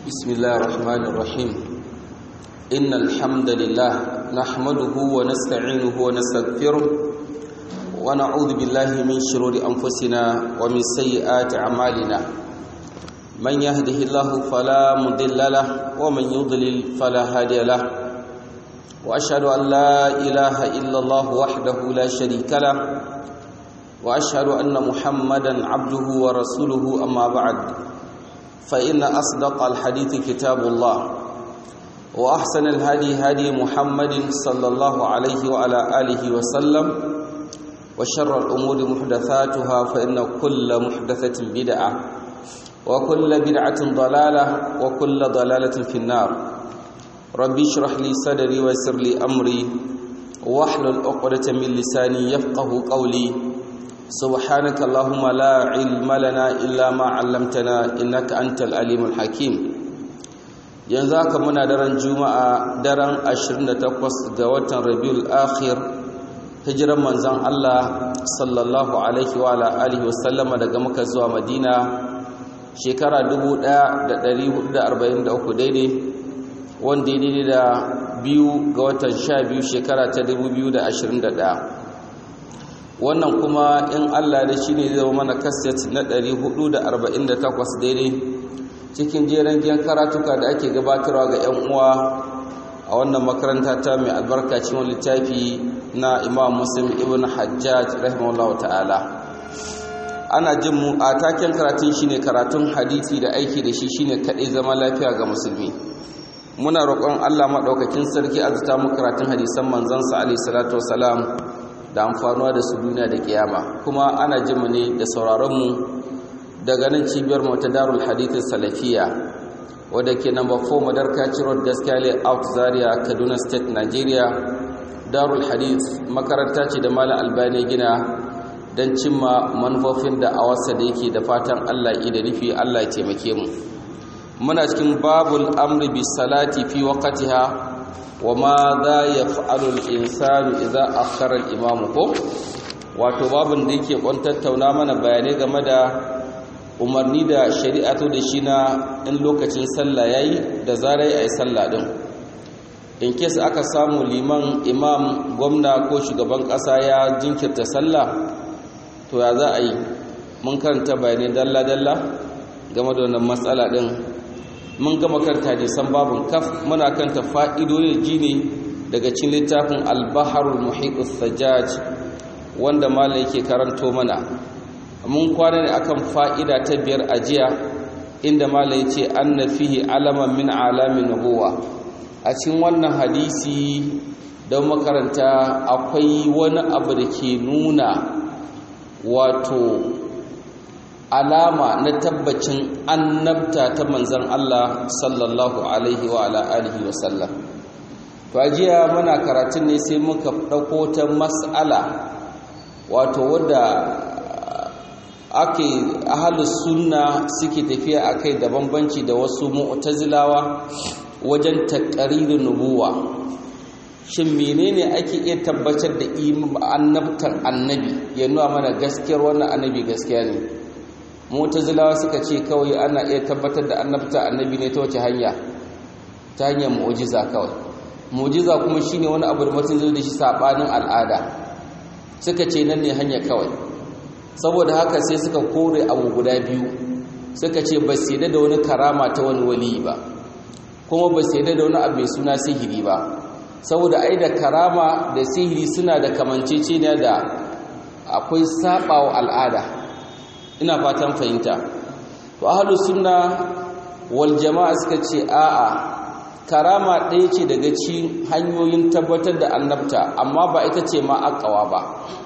بسم الله الرحمن الرحيم إن الحمد لله نحمده ونستعينه ونستغفره ونعوذ بالله من شرور أنفسنا ومن سيئات أعمالنا من يهده الله فلا مضل له ومن يضلل فلا هادي له وأشهد أن لا إله إلا الله وحده لا شريك له وأشهد أن محمدا عبده ورسوله أما بعد فإن أصدق الحديث كتاب الله وأحسن الهدي هدي محمد صلى الله عليه وعلى آله وسلم وشر الأمور محدثاتها فإن كل محدثة بدعة وكل بدعة ضلالة وكل ضلالة في النار ربي اشرح لي صدري ويسر لي أمري واحلل عقدة من لساني يفقه قولي سبحانك اللهم لا علم لنا إلا ما علمتنا إنك أنت العليم الحكيم yanzu haka muna daren juma'a daren 28 ga watan rabiul akhir hijiran manzon Allah sallallahu alaihi wa alihi wasallama daga Makka zuwa Madina shekara 1443 daidai wanda daidai da 2 ga watan 12 shekara ta 2021 wannan kuma in Allah da shi ne zai mana kaset na 448 daidai cikin jeren giyan karatuka da ake gabatarwa ga 'yan uwa a wannan makaranta ta mai albarka cikin littafi na Imam Muslim ibn Hajjaj rahimahullahu ta'ala. Ana jin mu a taken karatun shine karatun hadisi da aiki da shi shine kadai zama lafiya ga musulmi. Muna roƙon Allah madaukakin sarki azuta mu karatun hadisan manzon sa alaihi salatu wasalam da amfanuwa da su duniya da kiyama. Kuma ana jin mu ne da sauraron mu daga nan cibiyar mu ta Darul Hadith Salafiya wadda ke number 4 Madarkaci Road Gaskiya Out Zaria Kaduna State Nigeria. Darul Hadith makaranta ce da Malam Albani gina don cimma manufofin da awarsa da yake da fatan Allah ya da nufi Allah ya taimake mu. Muna cikin babul amri bis salati fi waqtiha wa ma za yaf'alu al-insanu idza akhara al-imam ko wato babun da yake tattauna mana bayanai game da umarni da shari'a to da shi na in lokacin sallah yayi da zarai ayi sallah din in case aka samu liman imam gwamna ko shugaban kasa ya jinkirta sallah to ya za a yi mun karanta bayanai dalla dalla game da wannan matsala din mun gama karanta hadisan babun kaf muna kanta fa'idoji ne daga cikin littafin al-baharul muhitus sajjaj wanda malai yake karanto mana mun kwana ne akan fa'ida ta biyar ajiya inda malai yace anna fihi alaman min alamin nubuwa a cikin wannan hadisi da makaranta akwai wani abu da ke nuna wato alama na tabbacin annabta ta manzon Allah sallallahu alaihi wa ala alihi wa sallam to ajiya muna karatun ne sai muka dauko ta mas'ala wato wanda ake ahlus sunna suke tafiya akai da bambanci da wasu mu'tazilawa wajen taqririn nubuwa shin menene ake iya tabbatar da annabtan annabi ya nuna mana gaskiyar wannan annabi gaskiya ne mu'tazilawa suka ce kawai ana iya tabbatar da annabta annabi ne ta wace hanya ta hanyar mu'jiza kawai mu'jiza kuma shine wani abu da mutum zai da shi sabanin al'ada suka ce nan ne hanya kawai saboda haka sai suka kore abu guda biyu suka ce ba su yadda da wani karama ta wani wali ba kuma ba su yadda da wani abu mai suna sihiri ba saboda ai da karama da sihiri suna da kamanceceniya da akwai sabawa al'ada ina fatan fahimta to ahlus sunna wal jama'a suka ce a'a karama ɗaya ce daga cikin hanyoyin tabbatar da annabta amma ba ita ce ma akawa ba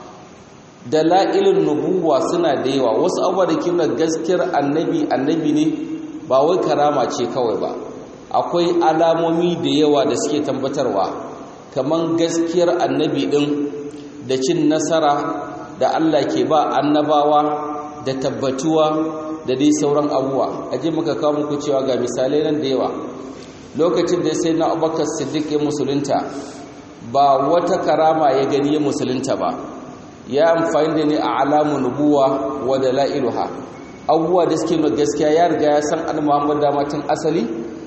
dalailun nubuwa suna da yawa wasu abubuwa da ke nuna gaskiyar annabi ne ba wai karama ce kawai ba akwai alamomi da yawa da suke tabbatarwa kaman gaskiyar annabi din da cin nasara da Allah ke ba annabawa da tabbatuwa da dai sauran abubuwa aje muka kawo muku cewa ga misalai nan da yawa lokacin da sai na Abubakar Siddiq ya musulunta ba wata karama ya gani ya musulunta ba ya amfani da ne a alamun nubuwa wa dalailuha abubuwa da suke nuna gaskiya ya riga ya san annabi Muhammad da matan asali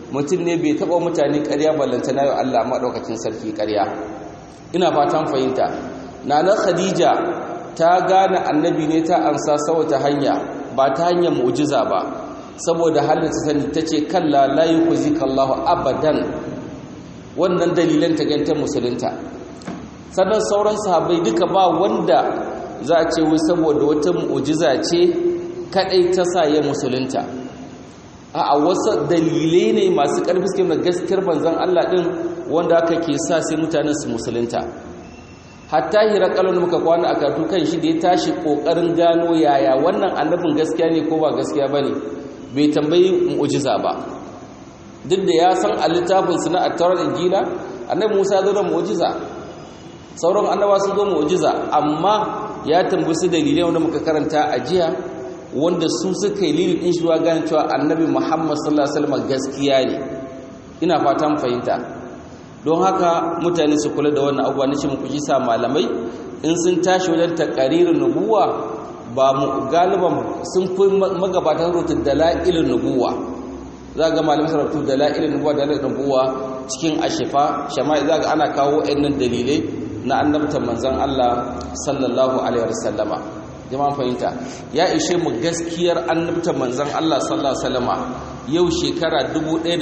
mutum ne bai taɓa mutane ƙarya ballanta na yau Allah maɗaukacin sarki ƙarya. Ina fatan fahimta. Nana Khadija ta gane annabi ne ta ansa saboda hanya ba ta hanyar mu'jiza ba, saboda halin ta sani ta ce kalla la yukhzika Allahu abadan. Wannan dalilan ta ganta musulunta. Sannan sauran sahabbai duka ba wanda za a ce wai saboda wata mu'jiza ce kadai ta sa ya musulunta. A wasu dalilai ne masu ƙarfi suke da gaskiyar manzon Allah din wanda aka ke sa sai mutanen su musulunta. Hatta Hirakalun muka kwana a karatu kan shi da ya tashi kokarin gano yaya wannan annabin gaskiya ne ko ba gaskiya bane, bai tambayi mu'jiza ba. Duk da ya san a littafin su na at-Taurat Injila annabi Musa zo da mu'jiza, sauran annaba sun zo mu'jiza, amma ya tambayi su dalilai wanda muka karanta a jiya wanda su suka yi lilin din shi zuwa gane cewa annabi Muhammad sallallahu alaihi wasallam gaskiya ne. Ina fatan fahimta. Don haka mutane su kula da wannan abuwa nace muku kisa malamai in sun tashi wajen taqaririn nubuwa ba mu galiban sun fi magabatan rutu dalailun nubuwa. Za ga malamai sun rutu dalailun nubuwa cikin ashifa shama'i za ga ana kawo wayannan dalilai na annabtan manzon Allah sallallahu alaihi wasallama. Jama'an fahimta ya ishe mu gaskiyar annabtan manzon Allah sallallahu alaihi wasallama yau shekara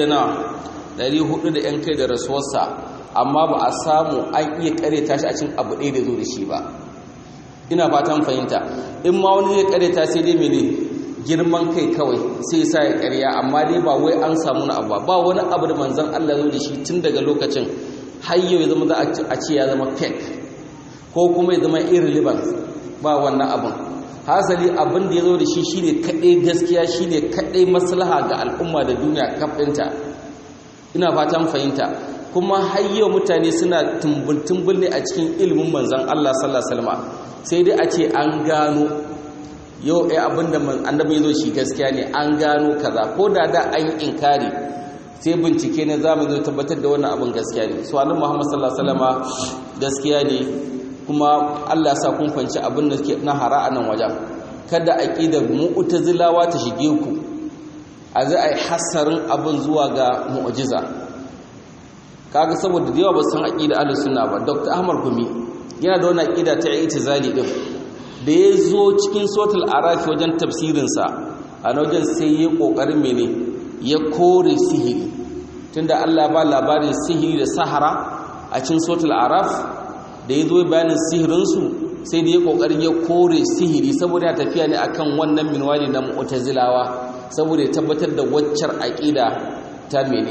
1400 da yan kai da rasuwarsa, amma ba a samu an iya kareta shi a cikin abu ɗaya da zo da shi ba. Ina fatan fahimta. In ma wani zai kareta sai dai mene girman kai kawai sai sa ya karya, amma dai ba wai an samu na abu ba wani abu da manzon Allah zo da shi tun daga lokacin har yau ya zama za a ce ya zama fake ko kuma ya zama irrelevant, ba wannan abin. Hasali abin da ya zo da shi shine kaɗai gaskiya, shine kaɗai maslaha ga al'umma da duniya kafinta. Ina fatan fahimta. Kuma har yau mutane suna tumbul ne a cikin ilimin manzon Allah sallallahu alaihi wasallam, sai dai a ce an gano yau abinda annabi ya zo shi gaskiya ne, an gano kaza, ko da an yi inkari sai bincike ne zamu zo tabbatar da wannan abin gaskiya ne. So annabi Muhammad sallallahu alaihi wasallam gaskiya ne, kuma Allah ya sa kun fanci abin da ke na hara a nan wajen. Kada aqidar mu'tazilawa ta shige ku a zai ai hasarin abin zuwa ga mu'jiza. Kaga saboda da yawa ba san aqida ahlus sunna ba. Dr. Ahmad Gumi yana da wannan aqida ta i'tizali din. Da ya zo cikin suratul araf wajen tafsirin sa a wajen sai ya kokarin mene ya kore sihiri, tunda Allah ba labarin sihiri da sahara a cikin suratul araf. Da ya zo bayanin sihirin su sai da ya kokarin ya kore sihiri saboda ya tafiya ne akan wannan minwali na mu'tazilawa, saboda ya tabbatar da waccar aqida ta mene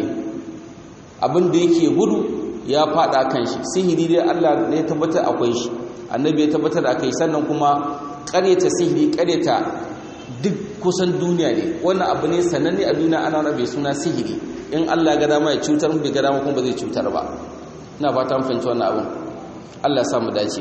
abin da yake gudu ya fada kan shi. Sihiri dai Allah ne ya tabbatar akwai shi, annabi ya tabbatar da akai, sannan kuma ƙareta sihiri ƙareta duk kusan duniya ne. Wannan abu ne sananne a duniya, ana rabe suna sihiri. In Allah ya ga dama ya cutar, mu bai ga dama kuma ba zai cutar ba. Ina fata mun fahimci wannan abin. Allah ya sa mu dace.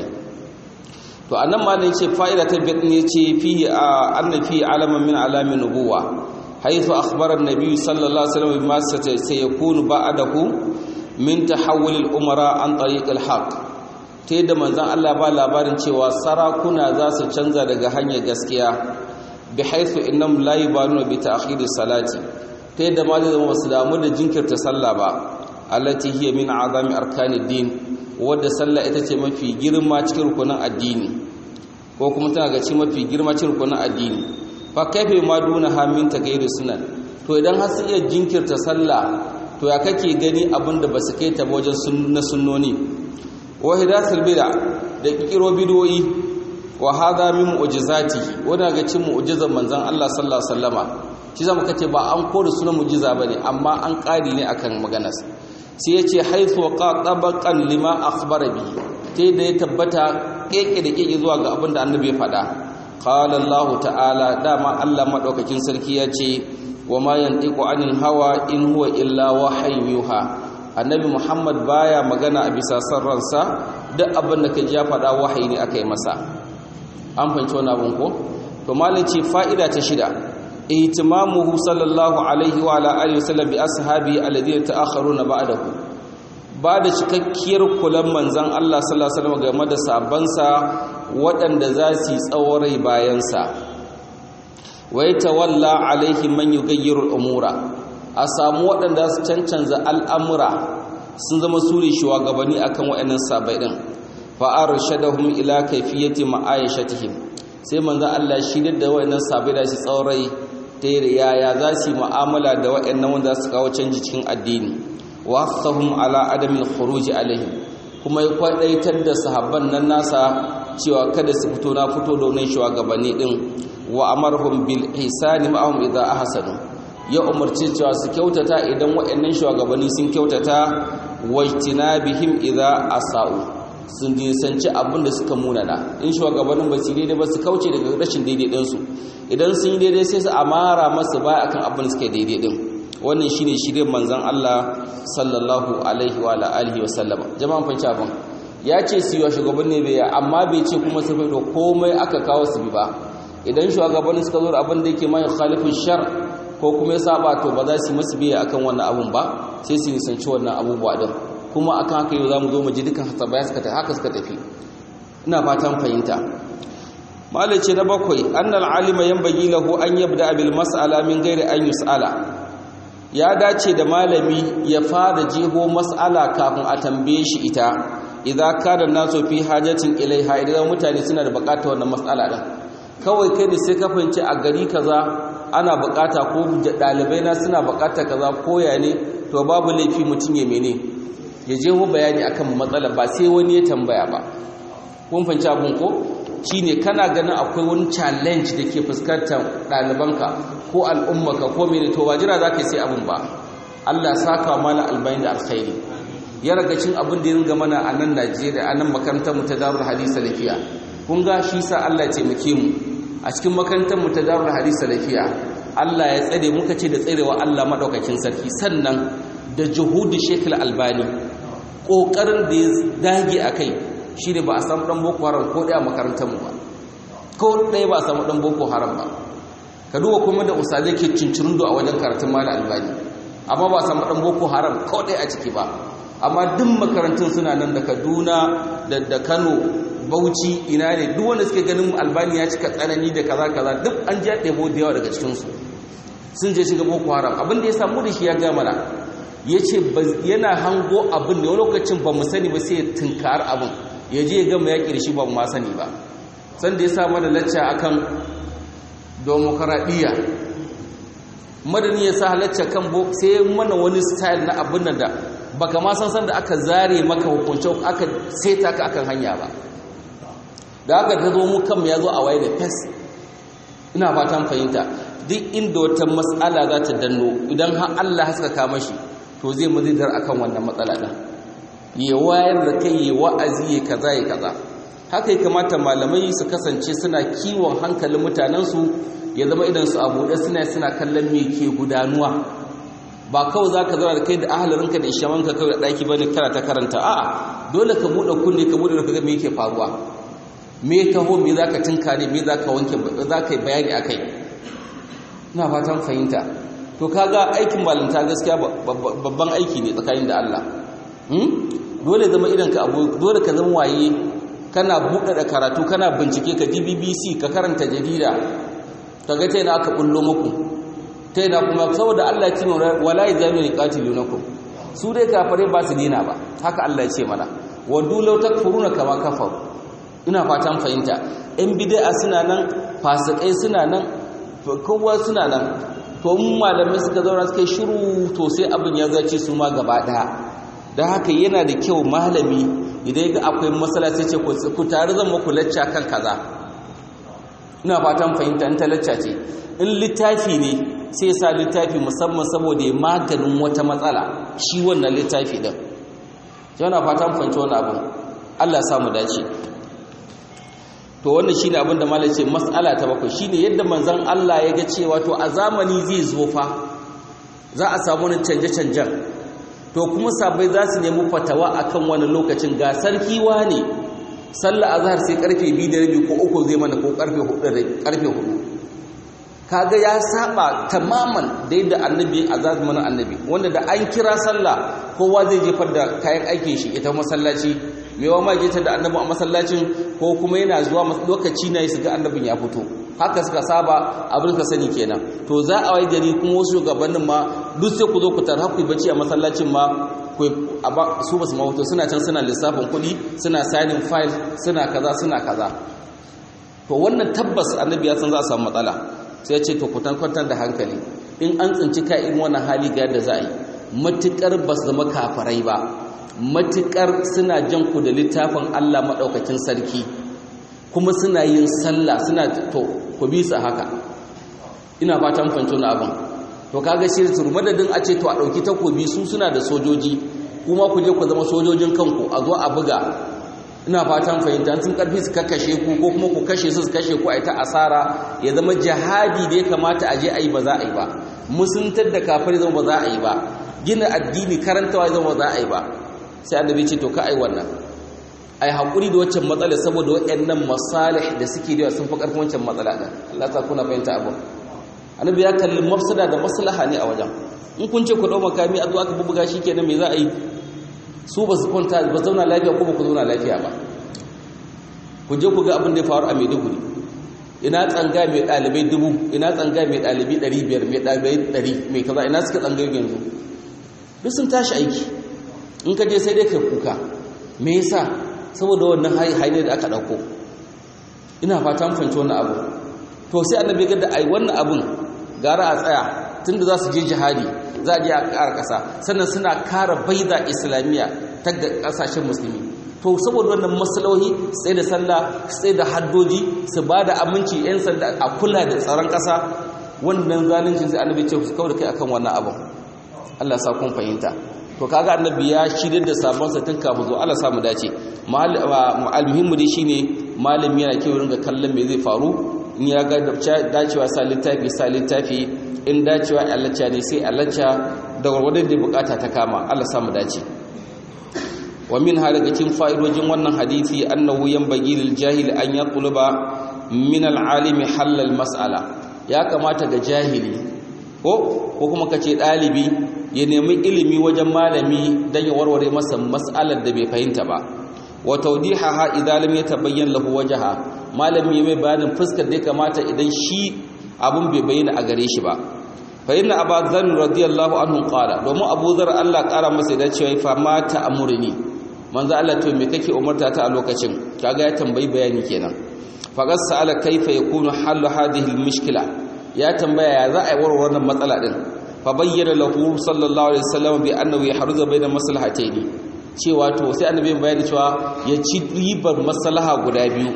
To anan ma ne yace fa'ida ta biyar ne yace fihi annabi alaman min alamin nubuwa, haythu akhbara an-nabi sallallahu alaihi wasallam bima sayakunu ba'dahu min tahawul al-umara an tariq al-haq. Ta yadda manzon Allah ba labarin cewa sarakuna za su canza daga hanyar gaskiya, bi haythu innam la yubanu bi ta'khir as-salati. Ta yadda ma zai zama su damu da jinkirta sallah ba, allati hiya min a'zami arkanid din, wadda sallah ita ce mafi girma cikin rukunin addini, ko kuma tana ga cikin mafi girma cikin rukunin addini. Fa kaifa ma duna hamin ta gairi sunan. To idan har sai iya jinkirta sallah, to ya kake gani abinda ba su kai ta wajen sunnoni. Wa hidatul bid'a da kikiro bidoyi, wa hada min mu'jizati, wanda ga cikin mu'jizan manzon Allah sallallahu alaihi wasallama. Shi zamu kace ba an kore sunan mu'jiza bane, amma an kari ne akan maganar. Sai yace haythu qatabaqan lima akhbara bi, sai da ya tabbata keke da keke zuwa ga abinda annabi ya faɗa. Qala Allah ta'ala, dama Allah madaukakin sarki yace wa ma yantiqu anil hawa in huwa illa wahyun yuha. Annabi Muhammad baya magana a bisa san ransa, duk abin da kaji ya faɗa wahayi ne aka yi masa. An fahimci wannan abun ko? To malaci fa'ida ta shida, ihtimamuhu sallallahu alaihi wa ala alihi wasallam bi ashabi alladhina ta'akharuna ba'dahu. Ba da cikakkiyar kulan manzon Allah sallallahu alaihi wasallam game da sahabbansa waɗanda za su yi tsawarai bayansa. Wa yatawalla alaihi man yughayyiru al-umura. a samu waɗanda su cancanza al'amura sun zama suri shugabanni akan waɗannan sabai din fa arshadahum ila kayfiyati ma'aishatihim sai manzon Allah shi da waɗannan sabai da shi tsaurai ta yaya za su mu'amala da waɗannan wanda su kawo canji cikin addini wa hasahum ala adamil khuruj alaihim kuma ya kwadaitar da sahabban nan nasa cewa kada su fito na fito da wannan shugabanni din wa amarhum bil ihsani ma'ahum idza ahsanu ya umarci cewa su kyautata idan waɗannan shugabanni sun kyautata wajtinabihim idza asau sun nisanci abin da suka munana in shugabannin ba su daidai ba su kauce daga rashin daidai din su idan sun yi daidai sai su amara masu baya akan abin da suke daidai din wannan shine shirin manzon Allah sallallahu alaihi wa alihi wa sallama jama'an fanci abin ya ce su yi shugabanni bai amma bai ce kuma su bai da komai aka kawo su bi ba idan shugabanni suka zo da abin da yake mai khalifin shar ko kuma ya saba to ba za su masu biya akan wannan abun ba sai su nisanci wannan abubuwa din kuma akan haka yau zamu zo mu ji dukan hasabaya suka tafi ina fatan fahimta malai ce na bakwai annal alima yanbaghi lahu an yabda bil mas'ala min ghairi an yus'ala ya dace da malami ya fara jeho mas'ala kafin a tambaye shi ita idza kana nasu fi hajatin ilaiha idan mutane suna da bukatar wannan mas'ala din kawai kai ne sai ka fahimci a gari kaza ana bukata ko dalibai na suna bukata kaza koya ne to babu laifi mutun ya mene ya jeho bayani akan matsala ba sai wani ya tambaya ba kun fahimci abun ko shine kana ganin akwai wani challenge da ke fuskantar ɗalibanka ko al'ummaka ko mene to ba jira za ka yi sai abin ba Allah saka mana albayin da alkhairi ya raga cin abin da ya ringa mana a nan Najeriya a nan makarantar mu ta Darul Hadith Salafiya kun ga shi sa Allah ya taimake mu a cikin makarantar mu ta Darul Hadith Salafiya Allah ya tsare muka ce da tsarewa Allah madaukakin sarki sannan da juhudi Sheikh Al-Albani kokarin da ya dage akai shi ne ba a samu ɗan boko haram ko ɗaya makarantar mu ba ko ɗaya ba a samu ɗan boko haram ba ka duba kuma da usale ke cincirundo a wajen karatun mala albani amma ba a samu ɗan boko haram ko ɗaya a ciki ba amma duk makarantun suna nan da kaduna da kano bauchi ina ne duk wanda suke ganin albani ya cika tsanani da kaza kaza duk an ji ɗebo da yawa daga cikinsu sun je shiga boko haram abin da ya samu da shi ya gama na ya ce yana hango abin da wani lokacin ba mu sani ba sai ya tunkar abin ya je gama yaƙi da shi ba ma sani ba sanda ya samu da lacca akan demokaradiyya madani ya sa lacca kan sai mana wani style na abin da baka ma san da aka zare maka hukunci aka seta ka akan hanya ba da aka ta zo mu kanmu ya zo a waye da fes ina fatan fahimta duk inda wata matsala za ta danno idan har Allah haskaka mashi to zai mazidar akan wannan matsala din ya wayar da kai ya wa'azi ya kaza ya kaza haka ya kamata malamai su kasance suna kiwon hankalin mutanensu ya zama idan su abu da suna kallon me ke gudanuwa ba kawai za ka zama da kai da ahalarinka da ishamanka kawai da ɗaki ba ne kana ta karanta a'a dole ka buɗe kunne ka buɗe da me yake faruwa me taho me za ka tunkare me za ka wanke za ka yi bayani a kai ina fatan fahimta to kaga aikin malinta gaskiya babban aiki ne tsakanin da Allah dole zama idan ka abu dole ka zama waye kana buɗe da karatu kana bincike ka ji BBC ka karanta jarida kaga ta yana aka bullo muku ta yana kuma saboda Allah ya ce wala yazalu yuqatilunakum su dai kafare ba su dina ba haka Allah ya ce mana wadu law takfuruna kama kafaru ina fatan fahimta in bid'a suna nan fasikai suna nan kowa suna nan to mun malamai suka zauna suka shiru to sai abin ya zace su ma gaba daya da haka yana da kyau malami idan ga akwai matsala sai ce ku tare zan muku lacca kan kaza ina fatan fahimta in ta lacca ce in littafi ne sai sa littafi musamman saboda ya maganin wata matsala shi wannan littafi din yana fatan fahimta wannan abin Allah ya samu dace to wannan shine abin da malai ce mas'ala ta bakwai shine yadda manzon Allah ya ga cewa to a zamani zai zo fa za a samu wani canje-canjen to kuma sabai za su nemi fatawa akan wani lokacin ga sarki ne sallar azhar sai karfe 2:30 ko 3 zai mana ko karfe 4 kaga ya saba tamaman da yadda annabi azaz mana annabi wanda da an kira sallah kowa zai jefar da kayan aikin shi ita masallaci mewa ma je ta da annabi a masallacin ko kuma yana zuwa lokaci na su ga annabin ya fito haka suka saba abin ka sani kenan to za a wai gari kuma wasu shugabannin ma duk sai ku zo ku tar haku bacci a masallacin ma su basu mawato suna can suna lissafin kuɗi suna signing file suna kaza to wannan tabbas annabi ya san za a samu matsala sai ya ce to ku kwantar da hankali in an tsinci ka irin wannan hali ga yadda za a yi matukar ba su zama kafirai ba matukar suna jan ku da littafin Allah madaukakin sarki kuma suna yin sallah suna to ku bi su haka ina fatan fanto na abin to kaga shi madadin a ce to a dauki takobi su suna da sojoji kuma ku je ku zama sojojin kanku a zo a buga ina fatan fahimta sun karfi su kakkashe ku ko kuma ku kashe su kashe ku a ta asara ya zama jihadi da ya kamata a je a yi ba za a yi ba musuntar da kafiri zama ba za a yi ba gina addini karantawa zama ba za a yi ba sai annabi ce to ka ai wannan ai hakuri da waccan matsala saboda waɗannan masalih da suke da sun fi karfin waccan matsala din Allah ta kuna fahimta abu annabi ya kalli mafsada da maslaha ne a wajen in kun ce ku dau makami a zo aka bubuga shikenan me za a yi su ba su kwanta ba zauna lafiya ko ba ku zauna lafiya ba ku je ku ga abin da ya faru a Maiduguri ina tsanga mai dalibai 1000 ina tsanga mai dalibai 500 mai dalibai 100 mai kaza ina suka tsanga yanzu duk sun tashi aiki in ka je sai dai kai kuka me yasa saboda wannan haine da aka dauko ina fata mun fahimci wannan abu to sai annabi ga da ai wannan abun gara a tsaya tunda za su je jihadi za a je a ƙara ƙasa sannan suna kara baida islamiyya ta ƙasashen musulmi to saboda wannan maslahohi sai da sallah sai da haddoji su ba da aminci yan sanda a kula da tsaron ƙasa wannan zalincin sai annabi ce su kawo da kai akan wannan abu Allah sa kun fahimta to kaga annabi ya shirye da sabon sa tun kafin zo Allah sa mu dace almuhimmu dai shine malami yana kiwo ringa kallon me zai faru in ya ga dacewa sa littafi in dacewa allacca ne sai allacca da warwadin da bukata ta kama Allah samu dace wa min halagatin fa'idojin wannan hadisi annahu yanbaghi lil jahil an yatluba min al alimi halal mas'ala ya kamata ga jahili ko kuma kace dalibi ya nemi ilimi wajen malami dan ya warware masa mas'alar da bai fahimta ba wa tawdihaha idza lam yatabayyan lahu wajha malami mai bayanin fuskar da kamata idan shi abun bai bayyana a gare shi ba fa inna abu dharr radiyallahu anhu qala domin abu dharr Allah kara masa da cewa fa mata amurni manzo Allah to me kake umarta ta a lokacin kaga ya tambayi bayani kenan fa qasala kaifa yakunu halu hadhihi almushkila ya tambaya ya za a yi warware wannan matsala din fa bayyana lahu sallallahu alaihi wasallam bi annahu yahruzu bayna maslahataini cewa to sai annabi bayani cewa ya ci ribar maslaha guda biyu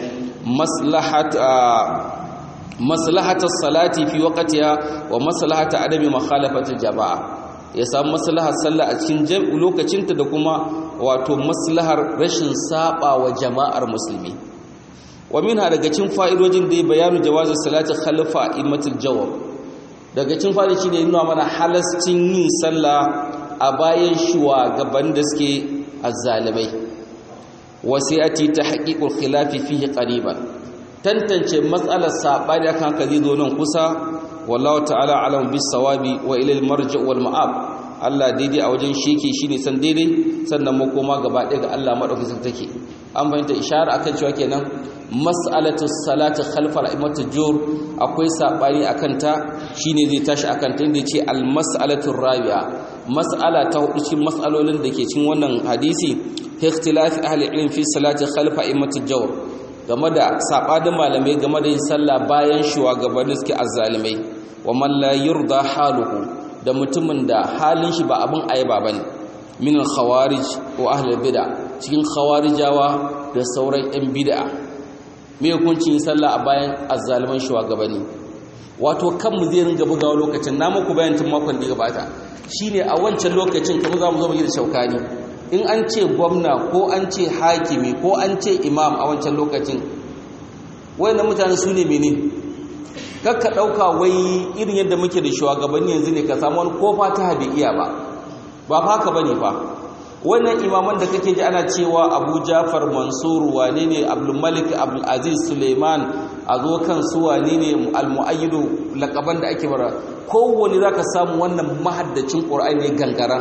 maslahatar salati fi waqtiha wa maslahata adami makhalafati jama'a ya samu maslahar sallah a cikin lokacinta da kuma wato maslahar rashin saba wa jama'ar musulmi wa minha daga cikin fa'idojin da ya bayanu jawazin salati khalfa imatul jawab daga cikin fa'idojin shine nuna mana halascin yin sallah a bayan shugaban da suke azzalimai wasiyati tahqiqul khilafi fihi qariban tantance matsalar sabani akan haka zai zo nan kusa wallahu ta'ala alam bis sawabi wa ila al marji' wal ma'ab Allah daidai a wajen sheke shine san daidai sannan makoma gaba ɗaya ga Allah madaukakin take an bayyana ishara akan cewa kenan mas'alatu salati khalfa al-imamati jur akwai sabani akan ta shine zai tashi akan ta inda yace al mas'alatu rabi'a mas'ala ta hudu cikin mas'alolin da ke cikin wannan hadisi ikhtilaf ahli ilm fi salati khalfa al-imamati jur game da sabanin malamai game da yin sallah bayan shugabanni suke azzalimai wa man la yurda haluhu da mutumin da halin shi ba abin ayaba bane min al-khawarij wa ahli bid'ah cikin khawarijawa da sauran yan bid'a me hukuncin sallah a bayan azzaliman shugabanni wato kanmu zai ringa bugawa lokacin na muku bayan tun makon da ya gabata shine a wancan lokacin kamar zamu zo mu yi da shaukani in an ce gwamna ko an ce hakimi ko an ce imam a wancan lokacin wayannan mutane su ne mene kakka ɗauka wai irin yadda muke da shugabanni yanzu ne ka samu wani kofa ta habe iya ba haka bane fa wannan imaman da kake ji ana cewa Abu Ja'far Mansur wane ne Abdul Malik Abdul Aziz Suleiman a zo kan su wane ne al-mu'ayyidu laqaban da ake bara kowanne zaka samu wannan mahaddacin Qur'ani ne gangara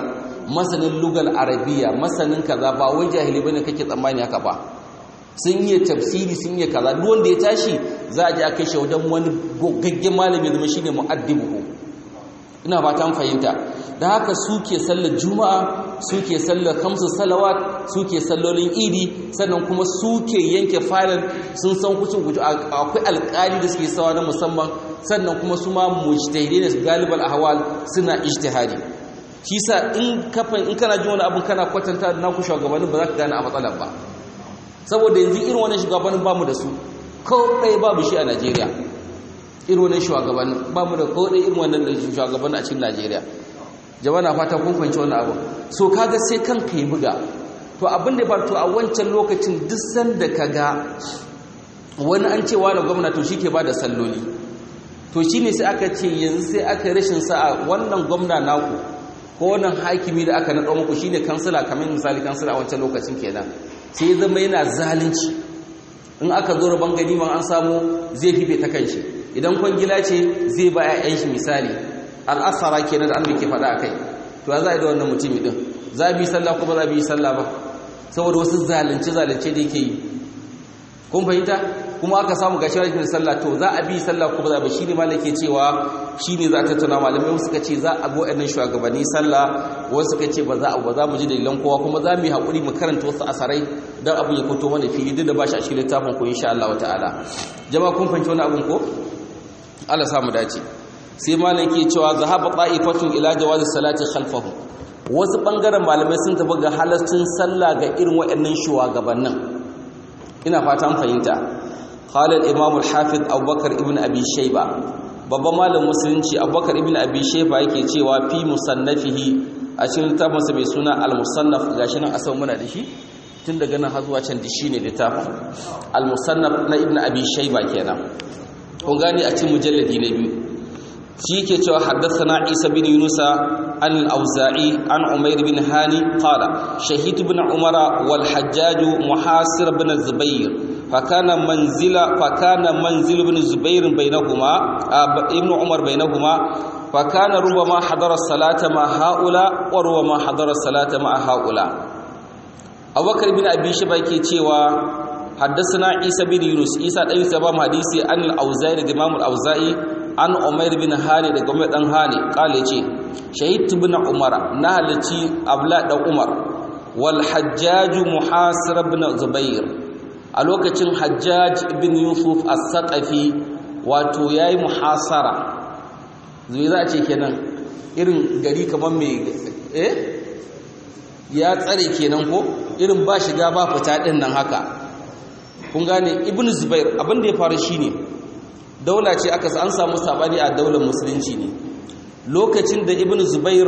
masanin lugal arabiya masanin kaza ba wai jahili bane kake tsammani haka ba sun yi tafsiri sun yi kaza duk wanda ya tashi za a je a kai shi wajen wani gogaggen malami zama shine mu'addibuhu ina fata an fahimta da haka suke sallar juma'a suke sallar khamsu salawat suke sallolin idi sannan kuma suke yanke final sun san kucin akwai alƙali da suke sawa na musamman sannan kuma su ma mujtahidai ne galibal ahwal suna ijtihadi shi sa in kana jin wani abin kana kwatanta da naku shugabannin ba za ka gane a matsalar ba saboda yanzu irin wannan shugabannin bamu da su ko ɗaya babu shi a Najeriya irin wannan shugabannin bamu da ko ɗaya irin wannan shugabannin a cikin Najeriya jama'a na fata kun fahimci wannan abu so kaga sai kanka yi buga to abin da ya faru a wancan lokacin duk sanda kaga wani an ce wani gwamna to shike ba da salloli to shine sai aka ce yanzu sai aka rashin sa'a wannan gwamna naku ko wannan hakimi da aka naɗa muku shine kansila kamar misali kansila a wancan lokacin kenan sai zama yana zalunci in aka zo rabon ganiman an samu zai fife ta kanshi idan kwangila ce zai ba 'ya'yan shi misali al'asara kenan da annabi ke faɗa akai to za a yi da wannan mutumi din za bi sallah ko ba za bi sallah ba saboda wasu zalunce da yake yi kun fahimta kuma aka samu gashi rashin sallah to za a bi sallah ko ba za ba shine malake cewa shine za ta tuna malamai wasu suka ce za a go ɗan shugabanni sallah wasu suka ce ba za mu ji dalilan kowa kuma za mu yi hakuri mu karanta wasu asarai dan abin ya fito mana fili duk da ba shi a cikin littafin ko insha Allah ta'ala jama'a kun fahimci wannan abin ko Allah sa mu dace sai malam ke cewa zahaba ta'ifatun ila jawazi salati khalfahu wasu bangaren malamai sun tafi ga halaccin sallah ga irin waɗannan shugabannin ina fata an fahimta qala al-imam al-hafiz abubakar ibn abi shayba babban malamin musulunci abubakar ibn abi shayba yake cewa fi musannafihi a cikin littafinsa mai suna al-musannaf gashi nan asan muna da shi tun daga nan har zuwa can da shi ne littafin al-musannaf na ibn abi shayba kenan kun gani a cikin mujalladi na biyu shi yake cewa haddathana Isa bin Yunusa an al-Auza'i an Umayr bin Hani qala shahid ibn Umar wal Hajjaj muhasir bin Zubair fakana manzil ibn Zubair bainahuma ibn Umar bainahuma fakana rubama hadara salata ma haula wa rubama hadara salata ma haula Abubakar bin Abi Shayba yake cewa haddathana Isa bin Yunus Isa dan Yusuf ba hadisi an al-Auza'i da Imam al-Auza'i an Umair bin Hani daga Umair dan Hani kale ce shahid ibn Umar na halaci abla dan Umar wal Hajjaj muhasir ibn Zubair a lokacin Hajjaj ibn Yusuf as-Saqafi wato yayi muhasara zai za a ce kenan irin gari kaman me ya tsare kenan ko irin ba shiga ba fita din nan haka kun gane ibn Zubair abin da ya faru shine daula ce aka an samu sabani a daular musulunci ne lokacin da ibn Zubair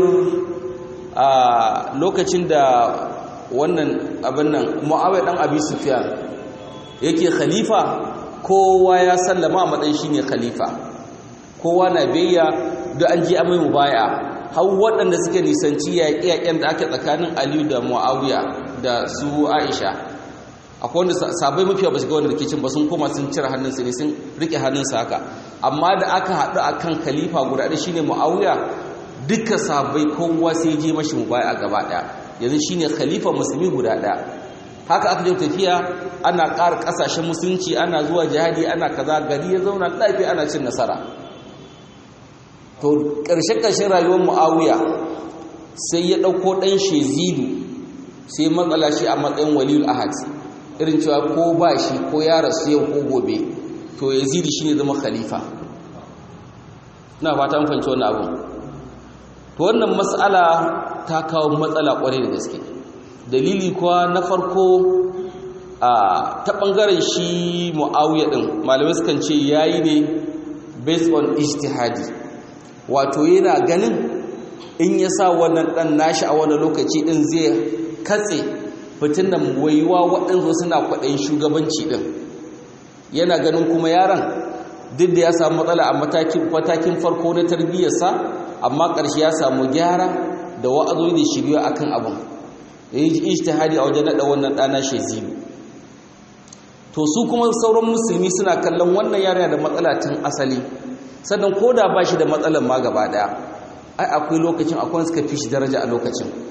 lokacin da wannan abin nan Muawiya dan Abi Sufyan yake khalifa kowa ya sallama a matsayin shine khalifa kowa na biyayya da an ji amai mubaya har waɗanda suke nisanci yaƙen da aka tsakanin Aliyu da Muawiya da su Aisha akwai wanda sabai mafiya ba su ga wanda rikicin ba sun koma sun cire hannunsa ne sun rike hannunsa haka amma da aka haɗu a kan khalifa guda ɗaya shine Muawiya duka sabai kowa sai je mashi mubaya gaba ɗaya yanzu shine khalifa musulmi guda ɗaya haka aka je tafiya ana ƙara ƙasashen musulunci ana zuwa jihadi ana kaza gari ya zauna lafiya ana cin nasara to ƙarshen rayuwar Muawiya sai ya ɗauko ɗan Shezidu sai matsala shi a matsayin waliyul ahad irin cewa ko ba shi ko ya rasu yau ko gobe to Yazid shine zama khalifa ina fata an fahimci wannan abu to wannan mas'ala ta kawo matsala kwarai da gaske dalili kuwa na farko ta bangaren shi Muawiya din malamai sukan ce yayi ne based on ijtihadi wato yana ganin in ya sa wannan dan nashi a wani lokaci din zai katse fitinan waiwa waɗansu suna kwaɗayin shugabanci ɗin yana ganin kuma yaron duk da ya samu matsala a matakin farko na tarbiyyarsa amma ƙarshe ya samu gyara da wa'azoyi da shirya akan abin ya yi ijtihadi a wajen naɗa wannan ɗana Shezibi to su kuma sauran musulmi suna kallon wannan yaron da matsala tun asali sannan ko da ba shi da matsalan ma gaba ɗaya ai akwai lokacin akwai suka fi shi daraja a lokacin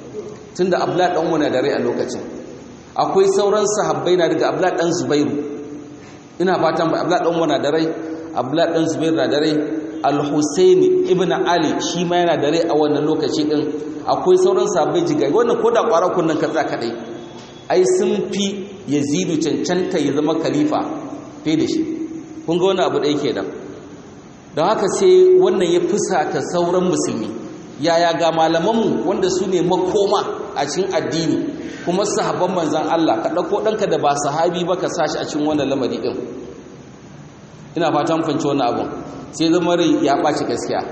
tunda Abdullah dan wani da rai a lokacin akwai sauran sahabbai na daga Abdullah dan Zubairu ina fatan ba Abdullah dan wani da rai Abdullah dan Zubairu na da rai Al-Husaini ibn Ali shi ma yana da rai a wannan lokaci din akwai sauran sahabbai jigai wannan koda kwara kunnan katsa kadai ai sun fi Yazidu cancanta ya zama khalifa fe da shi kun ga wani abu da yake da don haka sai wannan ya fusata sauran musulmi yaya ga malamanmu wanda su ne makoma a cikin addini kuma sahabban manzan Allah ka ɗauko ɗanka da ba sahabi ba ka sashi a cikin wannan lamari ɗin ina fatan fanci wannan abin sai zama rai ya ɓaci gaskiya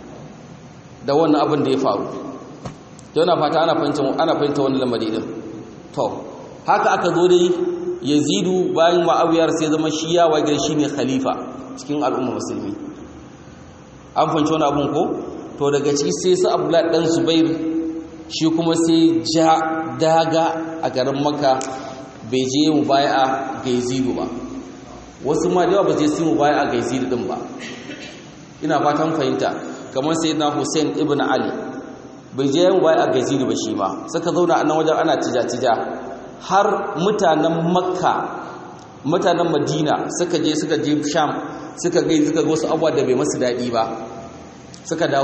da wannan abin da ya faru yau na fata ana fahimta wannan lamari ɗin to haka aka zo dai Yazidu bayan Muawiyar sai zama shi ya wagar shi ne khalifa cikin al'umma musulmi an fanci wani abun ko to daga ciki sai su Abdullah dan Zubair shi kuma sai ja daga a garin Makka bai je mubai'a ga Yazidu ba wasu ma da ba je su mubai'a ga Yazidu din ba ina fatan fahimta kamar sayyidina Hussein ibn Ali bai je mubai'a ga Yazidu ba shi ma suka zauna a nan wajen ana tija har mutanen Makka mutanen Madina suka je Sham suka ga wasu abuwa da bai masu daɗi ba suka dawo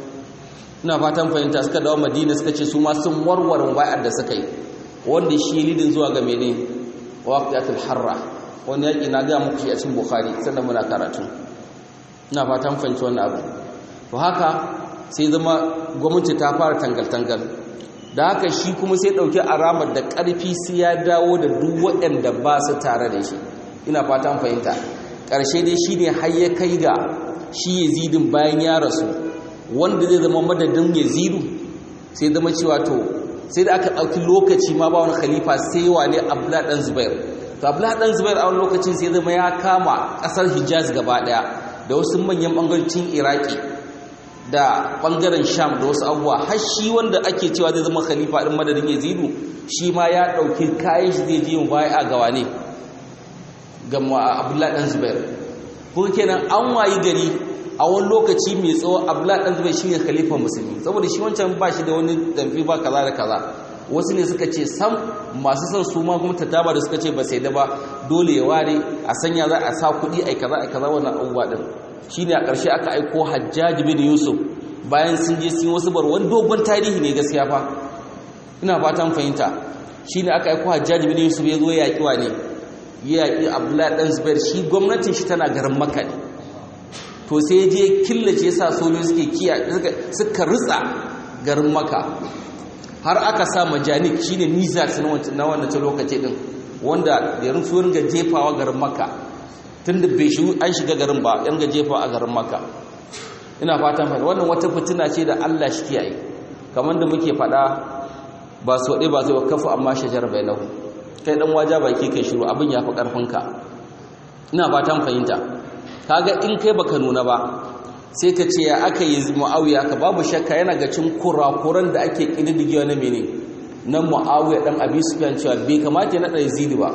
ina fatan fahimta suka dawo Madina suka ce su ma sun warware bai'ar da suka yi wanda shi lidin zuwa ga mene waqiatul harra wani yaki na ga muku shi a cikin Bukhari sannan muna karatu ina fatan fahimci wannan abu to haka sai zama gwamnati ta fara tangal da haka shi kuma sai dauki aramar da karfi sai ya dawo da duk waɗanda ba su tare da shi ina fatan fahimta ƙarshe dai shi ne har ya kai ga shi Yazidin bayan ya rasu wanda zai zama madadin Yazidu sai zama cewa to sai da aka ɗauki lokaci ma ba wani khalifa sai wane Abdullah dan Zubair to Abdullah dan Zubair a wani lokacin sai zama ya kama ƙasar Hijaz gaba ɗaya da wasu manyan ɓangarorin Iraki da ɓangaren Sham da wasu abubuwa har shi wanda ake cewa zai zama khalifa ɗin madadin Yazidu shi ma ya ɗauki kayan shi zai je mu baya a gawa ne ga Abdullah dan Zubair kuma kenan an wayi gari a wani lokaci mai tsawo Abdullah dan Zubair shine khalifan musulmi saboda shi wancan ba shi da wani damfi ba kaza da kaza wasu ne suka ce sam masu son su ma kuma tattaba da suka ce ba sai da ba dole ya ware a sanya za a sa kuɗi ai kaza wannan abubuwa din shine a ƙarshe aka aiko Hajjaj bin Yusuf bayan sun je sun wasu bar wani dogon tarihi ne gaskiya fa ina fatan fahimta shine aka aiko Hajjaj bin Yusuf ya zo yaƙi wa ne ya yaƙi Abdullah dan Zubair shi gwamnatin shi tana garin Makka ne to sai je killace sa sojoji suka rutsa garin Makka har aka sa majanik shine nizat na wannan lokaci din wanda yarin su ringa jefawa garin Makka tunda bai shi an shiga garin ba yan ga jefawa a garin Makka ina fatan fa wannan wata fitina ce da Allah shi kiyaye kamar da muke fada ba so dai ba zai wakafu amma shajar bainahu kai dan waja baki kai shiru abin yafi karfinka ina fatan fahimta kaga in kai baka nuna ba sai ka ce ya aka yi Muawiya ka babu shakka yana ga cin kurakuran da ake kididdigewa na mene nan Muawiya dan Abi Sufyan cewa bai kamata ya nada Yazid ba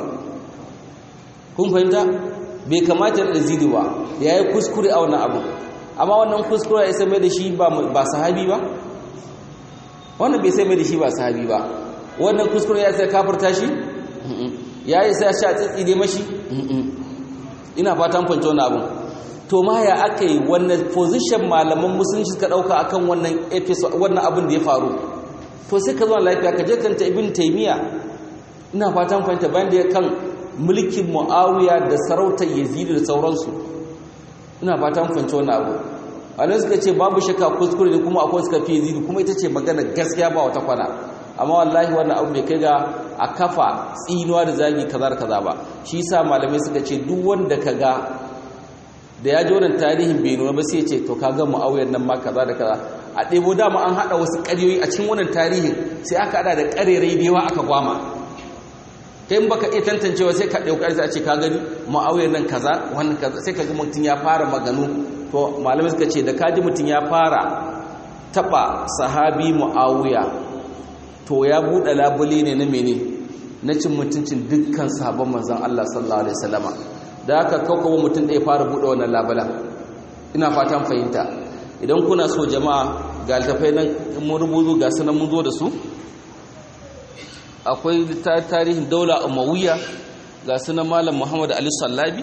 kun fahimta bai kamata ya nada Yazid ba yayi kuskure a wannan abu amma wannan kuskure ya sai mai da shi ba sahabi ba wannan bai sai mai da shi ba sahabi ba wannan kuskure ya sai kafirta shi yayi sai sha tsitsi dai mashi ina fatan fahimta wannan abu to ma ya aka yi wannan position malaman musulunci suka dauka akan wannan episode wannan abin da ya faru to sai ka zo lafiya ka je kanta Ibn Taymiyyah ina fatan fahimta bayan da ya kan mulkin Muawiya da sarautar Yazid da sauransu ina fatan fahimta wannan abu anan suka ce babu shakka kuskure ne kuma akwai suka fi Yazid kuma ita ce magana gaskiya ba wata kwana amma wallahi wannan abu bai kai ga a kafa tsinuwa da zagi kaza da kaza ba shi yasa malamai suka ce duk wanda kaga da ya ji wannan tarihin bai nuna ba sai ya ce to kaga Muawiyar nan ma kaza da kaza a ɗebo dama an haɗa wasu ƙaryoyi a cikin wannan tarihin sai aka haɗa da ƙarerai da yawa aka gwama kai in baka iya tantancewa sai ka ɗauka sai a ce ka gani Muawiyar nan kaza wannan kaza sai ka ga mutum ya fara maganu to malamai suka ce da ka ji mutum ya fara taɓa sahabi Muawiya to ya buɗe labule ne na mene na cin mutuncin dukkan sahabban manzon Allah sallallahu alaihi wasallama da aka kawo mutum ɗaya fara buɗe wannan labalan ina fatan fahimta idan kuna so jama'a ga altafai nan mun rubutu ga sanan mun zo da su akwai tarihin daula umayya ga sunan malam Muhammad Ali Sallabi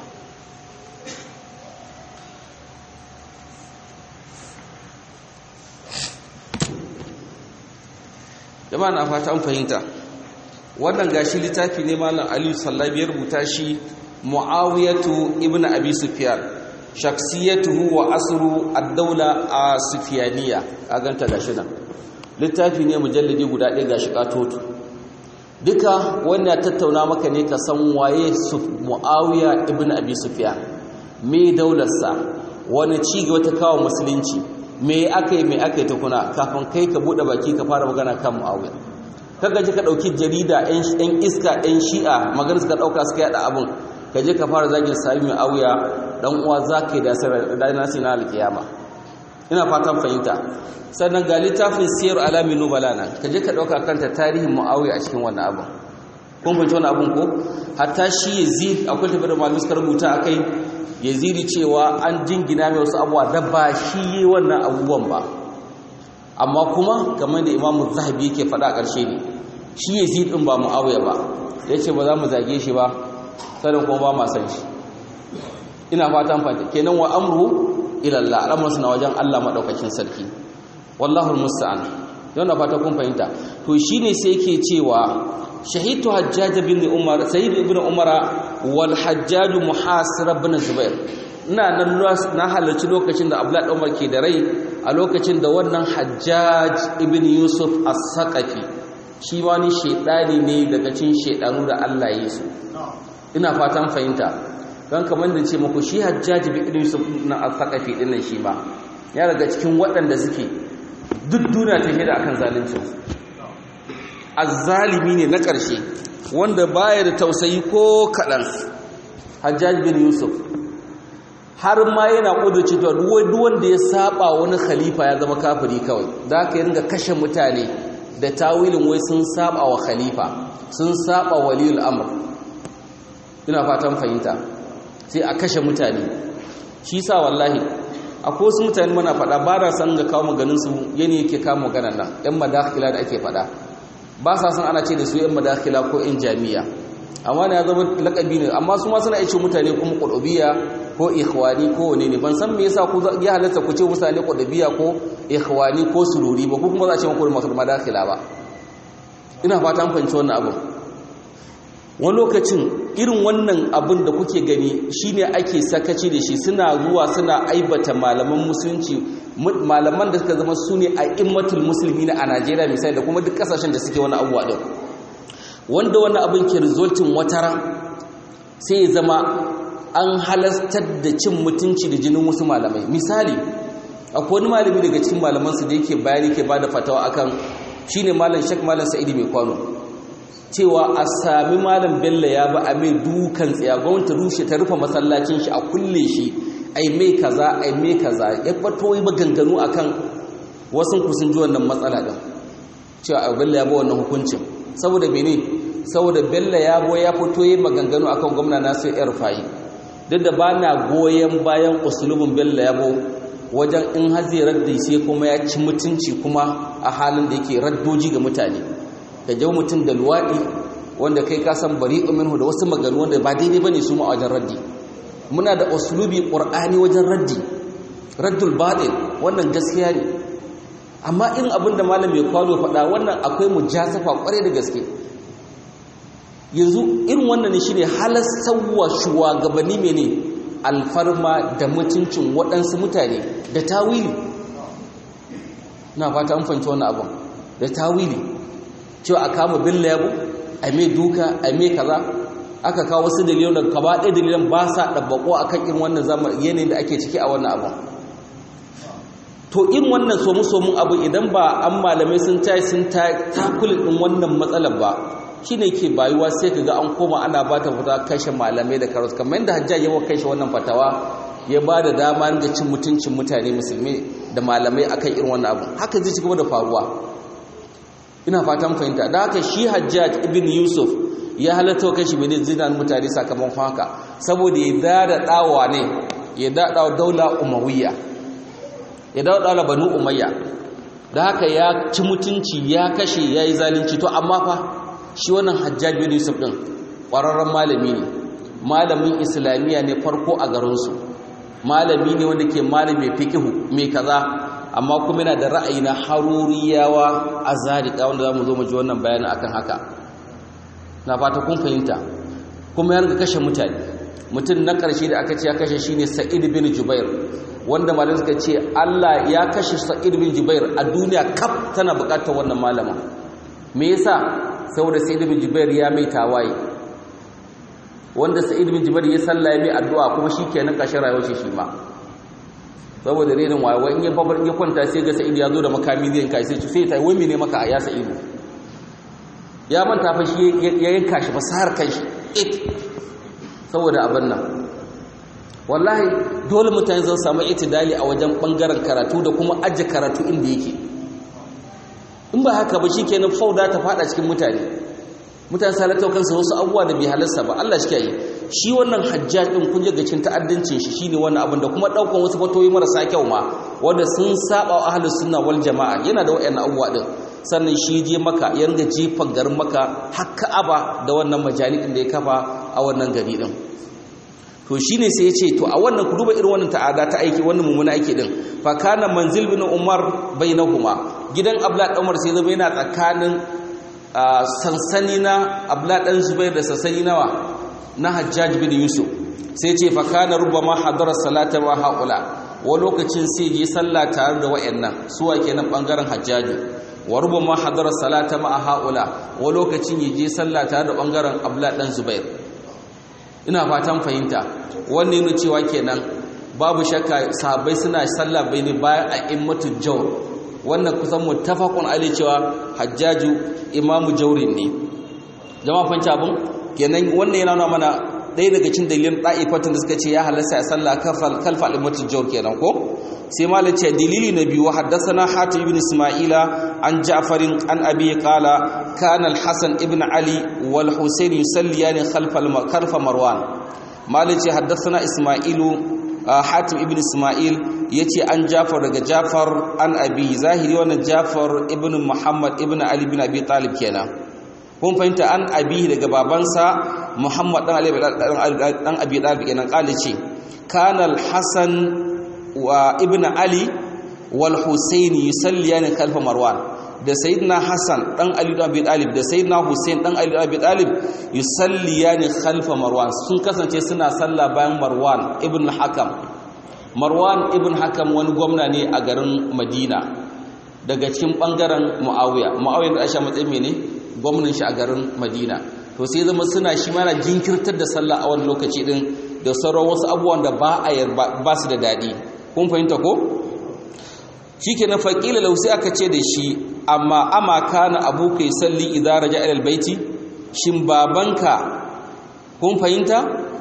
jama'a na fata an fahimta wannan gashi littafi ne malam Ali Sallabi ya rubuta shi Muawiyatu ibn Abi Sufyan shakhsiyatuhu wa asru ad-dawla as-sufyaniyya aganta gashi nan littafi ne mujalladi guda ɗaya gashi katoto duka wannan ya tattauna maka ne ka san waye Muawiya ibn Abi Sufyan me daularsa wani ci gaba ta kawo musulunci me akai ta kuna kafin kai ka bude baki ka fara magana kan Muawiya kaga je ka dauki jarida ɗan iska ɗan shi'a magana suka dauka suka yada abun ka je ka fara zagin sahibi Muawiya dan uwa zakai da nasina alkiyama ina fatan fahimta sannan ga littafin siyar alamin nubala nan ka je ka dauka kanta tarihin Muawiya a cikin wannan abun kun fahimci wannan abun ko hatta shi Yazid akwai tabbata malamin suka rubuta akai Yazidi cewa an jingina mai wasu abuwa da ba shi yi wannan abubuwan ba amma kuma kamar da Imam Zahabi yake faɗa ƙarshe ne shi Yazid din ba Muawiya ba yace ba za mu zage shi ba sanin kuma ba ma san shi ina fatan fata kenan wa amru ila Allah al'amru na wajen Allah madaukakin sarki wallahu almusta'an yana fata kun fahimta to shine sai yake cewa shahidu Hajjaj bin Umar Sayyid ibn Umar wal Hajjaj Muhasir ibn Zubair ina nan na halarci lokacin da Abdullah Umar ke da rai a lokacin da wannan Hajjaj ibn Yusuf as-Saqafi shi wani shedani ne daga cikin shedanu da Allah ya yi su ina fatan fahimta dan kamar da ce muku shi Hajjaj ibn Yusuf na as-Saqafi din nan shi ma ya daga cikin waɗanda suke duk duniya ta hira akan zalunci azzalimi ne na ƙarshe wanda baya da tausayi ko kaɗan Hajjaj bin Yusuf har ma yana ƙudurci to duk wanda ya saba wani khalifa ya zama kafiri kawai da aka yi ringa kashe mutane da tawilin wai sun saba wa khalifa sun saba waliyul amr ina fatan fahimta sai a kashe mutane shi sa wallahi akwai wasu mutane muna faɗa ba da san ga kawo maganin su yana yake kawo maganar nan yan madakhila da ake faɗa ba sa san ana ce da su yan madakhila ko yan jami'a amma ne ya zama lakabi ne amma su ma suna aice mutane kuma qudubiyya ko ikhwani ko wane ne ban san me yasa ku ya halatta ku ce mutane qudubiyya ko ikhwani ko sururi ba ko kuma za a ce muku madakhila ba ina fata an fahimci wannan abu wani lokacin irin wannan abin da kuke gani shine ake sakaci da shi suna zuwa suna aibata malaman musulunci malaman da suka zama su ne a immatul musulmi a Najeriya misali da kuma duk kasashen da suke wani abuwa din wanda wannan abin ke resultin watara sai ya zama an halastar da cin mutunci da jinin wasu malamai misali akwai wani malami daga cikin malamansu da yake bayani ke bada fatawa akan shine malam Sheikh Malam Sa'idi mai kwano cewa a sami malam Bello ya ba a mai dukan tsaya gwamnati rushe ta rufe masallacin shi a kulle shi ai mai kaza ya fato yi maganganu akan wasu kusun ji wannan matsala din cewa a Bello ya ba wannan hukuncin saboda mene saboda Bello ya bo ya fito yi maganganu akan gwamna Nasir Erfayi duk da ba na goyen bayan usulubin Bello ya bo wajen in hazi raddi sai kuma ya ci mutunci kuma a halin da yake raddoji ga mutane ka jau mutum da luwaɗi wanda kai ka san bari'u minhu da wasu maganu wanda ba daidai bane su ma a wajen raddi muna da uslubi qur'ani wajen raddi raddul batil wannan gaskiya ne amma irin abin da malam mai kwalo faɗa wannan akwai mujasafa kware da gaske yanzu irin wannan ne shine halassawa shugabanni mene alfarma da mutuncin waɗansu mutane da tawili na fata an fahimci wannan abin da tawili cewa a kama billa yabo a mai duka a mai kaza aka kawo wasu dalilan da gaba ɗaya dalilan ba sa ɗabbaƙo a kan irin wannan yanayin da ake ciki a wannan abin to irin wannan somu-somun abu idan ba an malamai sun takulin ɗin wannan matsalar ba shi ne ke bayuwa sai ka ga an koma ana ba ta fata kashe malamai da karos kamar yadda hajjaj yawan kashe wannan fatawa ya ba da dama ga cin mutuncin mutane musulmi da malamai akan irin wannan abu haka zai ci gaba da faruwa ina fatan fahimta da haka shi Hajjaj ibn Yusuf ya halatta kai shi bane zinan mutane sakamakon haka saboda ya dada dawa ne ya dada daula umawiyya ya dada daula banu umayya da haka ya ci mutunci ya kashe yayi zalunci to amma fa shi wannan Hajjaj bin Yusuf din ƙwararren malami ne, malamin islamiyya ne farko a garinsu, malami ne wanda ke malami fiqhu mai kaza, amma kuma yana da ra'ayi na haruriyawa azarika wanda zamu zo mu ji wannan bayanin akan haka. Na fata kun fahimta. Kuma ya riga kashe mutane. Mutum na ƙarshe da aka ce ya kashe shine Sa'id bin Jubair, wanda malamai suka ce Allah ya kashe Sa'id bin Jubair a duniya kaf tana buƙatar wannan malamin. Me yasa? Saboda Sa'id bin Jubair ya mai tawaye. Wanda Sa'id bin Jubair ya salla ya mai addu'a kuma shikenan kashe rayuwar shi ma. Saboda renin wayewa in ya babar ya kwanta sai ga Sa'id ya zo da makami zai kai sai sai ta wai mene maka ya Sa'id. Ya manta fa shi ya yanka shi fasahar kanshi. Saboda abin nan wallahi dole mutane zan samu itidali a wajen bangaren karatu da kuma aje karatu inda yake. In ba haka ba shikenan fauda ta fada cikin mutane salatau kansu wasu abubuwa da bai halarsa ba. Allah shi kai shi wannan Hajjaj din kun ga cin ta'addancin shi shine wannan abin da kuma daukan wasu fatoyi marasa kyau ma wanda sun saba wa ahlus sunna wal jamaa. Yana da wayannan abubuwa din. Sannan shi je maka ya ringa jefan garin maka hakka aba da wannan majalisin da ya kafa a wannan gari din. To shine sai ya ce to a wannan ku duba irin wannan ta'ada ta aiki wannan mummuna aiki din. Fa kana manzil bin Umar bainahuma, gidan Abdullah dan Umar sai zama yana tsakanin sansani na Abdullah dan Zubair da sansani nawa na Hajjaj bin Yusuf. Sai ce fa kana rubbama hadara salata wa haula, wa lokacin sai je sallah tare da wayannan suwa kenan bangaren Hajjaju. Wa rubama hadara salata ma'a haula, wa lokacin yaje sallah tare da bangaren Abdullah dan Zubair. Ina fatan fahimta. Wannan ne cewa kenan babu shakka sahabbai suna sallah bayni bayan a'immatul jawr. Wannan kusan muttafaqun alai cewa Hajjaju imamu jawrin ne. Jama'a fahimta abun kenan wannan yana nuna mana ɗaya daga cikin dalilin da'ifatin da suka ce ya halasta a sallah kalfa a'immatul jawr kenan ko. sai malam ce dalili na biyu haddathana Hatim ibn Isma'ila an Ja'farin an Abi qala kana al-Hasan ibn Ali wal Husayn yusalliyani khalfa Marwan. Malam ce haddathana Isma'ilu Hatim ibn Isma'il yace an Ja'far daga Ja'far an Abi, zahiri wannan Ja'far ibn Muhammad ibn Ali ibn Abi Talib kenan. Kun fahimta an Abi daga babansa Muhammad dan Ali dan Abi Talib kenan. Kale ce kana al-Hasan wa ibn Ali wal Husayn yusalliyani khalfa Marwan, da sayyidina Hassan dan Ali ibn Abi Talib da sayyidina Husayn dan Ali ibn Abi Talib yusalliyani khalfa Marwan, sun kasance suna sallah bayan Marwan ibn Hakam. Marwan ibn Hakam wani gwamna ne a garin Madina daga cikin bangaren Muawiya da Aisha matsayin mene gwamnan shi a garin Madina. To sai zama suna shi mana jinkirtar da sallah a wannan lokaci din da sauran wasu abubuwan da ba su da dadi. Kun fahimta ko? Shikenan faqila law sai aka ce da shi amma kana abuka yusalli idza raja ila albayti, shin babanka kun fahimta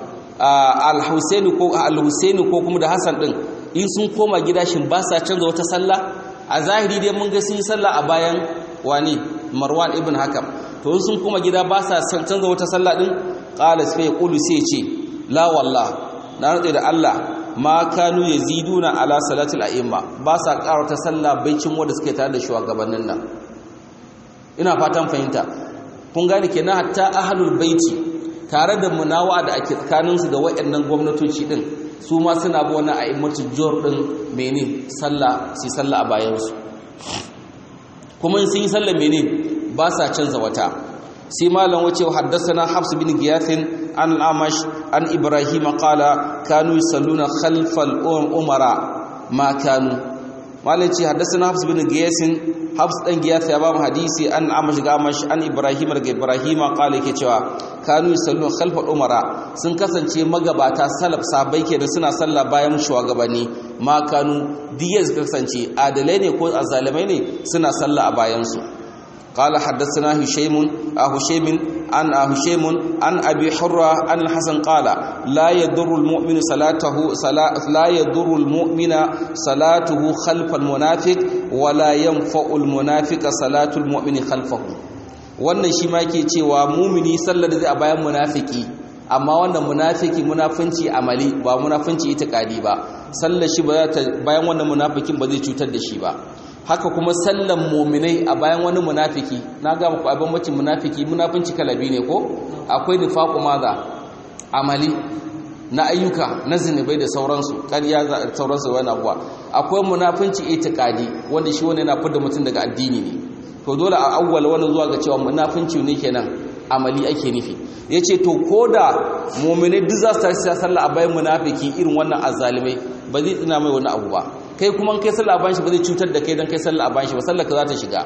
al-Husaini ko kuma da Hassan din in sun koma gida shin ba sa canza wata sallah? A zahiri dai mun ga sun yi sallah a bayan wani Marwan ibn Hakam, to sun koma gida ba sa canza wata sallah din? Qala sai yaqulu sai ce la wallah na rantsa da Allah ma kanu yaziduna ala salatil a'imma, ba sa karanta sallah baicin wanda suke tare da shugabannin nan. Ina fatan fahimta. Kun gane kenan hatta ahlul baiti tare da munawa da ake tsakanin su da wayannan gwamnatoci din, su ma suna bi wannan a'immatul jawr din mene sallah, si sallah a bayan su. Kuma sun yi sallah mene ba sa canza wata. sai malam wace haddathana Hafs bin Giyath an al-Amash an Ibrahim qala kanu yusalluna khalfal umara ma kanu. malam ce haddathana Hafs bin Giyath, Hafs dan Giyath ya ba mu hadisi an Amash ga Amash an Ibrahim daga Ibrahim qala yake cewa kanu yusalluna khalfal umara, sun kasance magabata salaf sahabbai ke da suna sallah bayan shugabanni ma kanu diyaz kasance adalai ne ko azalimai ne suna sallah a bayan su. قال حدثنا هشيم عن أبي حرة عن الحسن قال لا يضر المؤمن صلاته خلف المنافق ولا ينفع المنافق صلاة المؤمن خلفه. wannan shi ma yake cewa mumini sallar da zai a bayan munafiki, amma wannan munafiki munafinci amali ba munafinci itikadi ba, sallar shi ba ta bayan wannan munafikin ba zai cutar da shi ba. haka kuma sallan mu'minai a bayan wani munafiki na ga muku abin bacin munafinci kalabi ne ko akwai nifaqu maza amali na ayyuka na zinubai da sauransu ƙarya da sauransu wani abuwa akwai munafinci itiqadi wanda shi wani yana fidda mutum daga addini ne to dole a awwal wani zuwa ga cewa munafinci ne kenan amali ake nufi yace to koda mu'mini duk za su tashi sallah a bayan munafiki irin wannan azzalimai ba zai tsina mai wani abu ba kai kuma kai sallah a bayan shi ba zai cutar da kai dan kai sallah a bayan shi ba sallar ka za ta shiga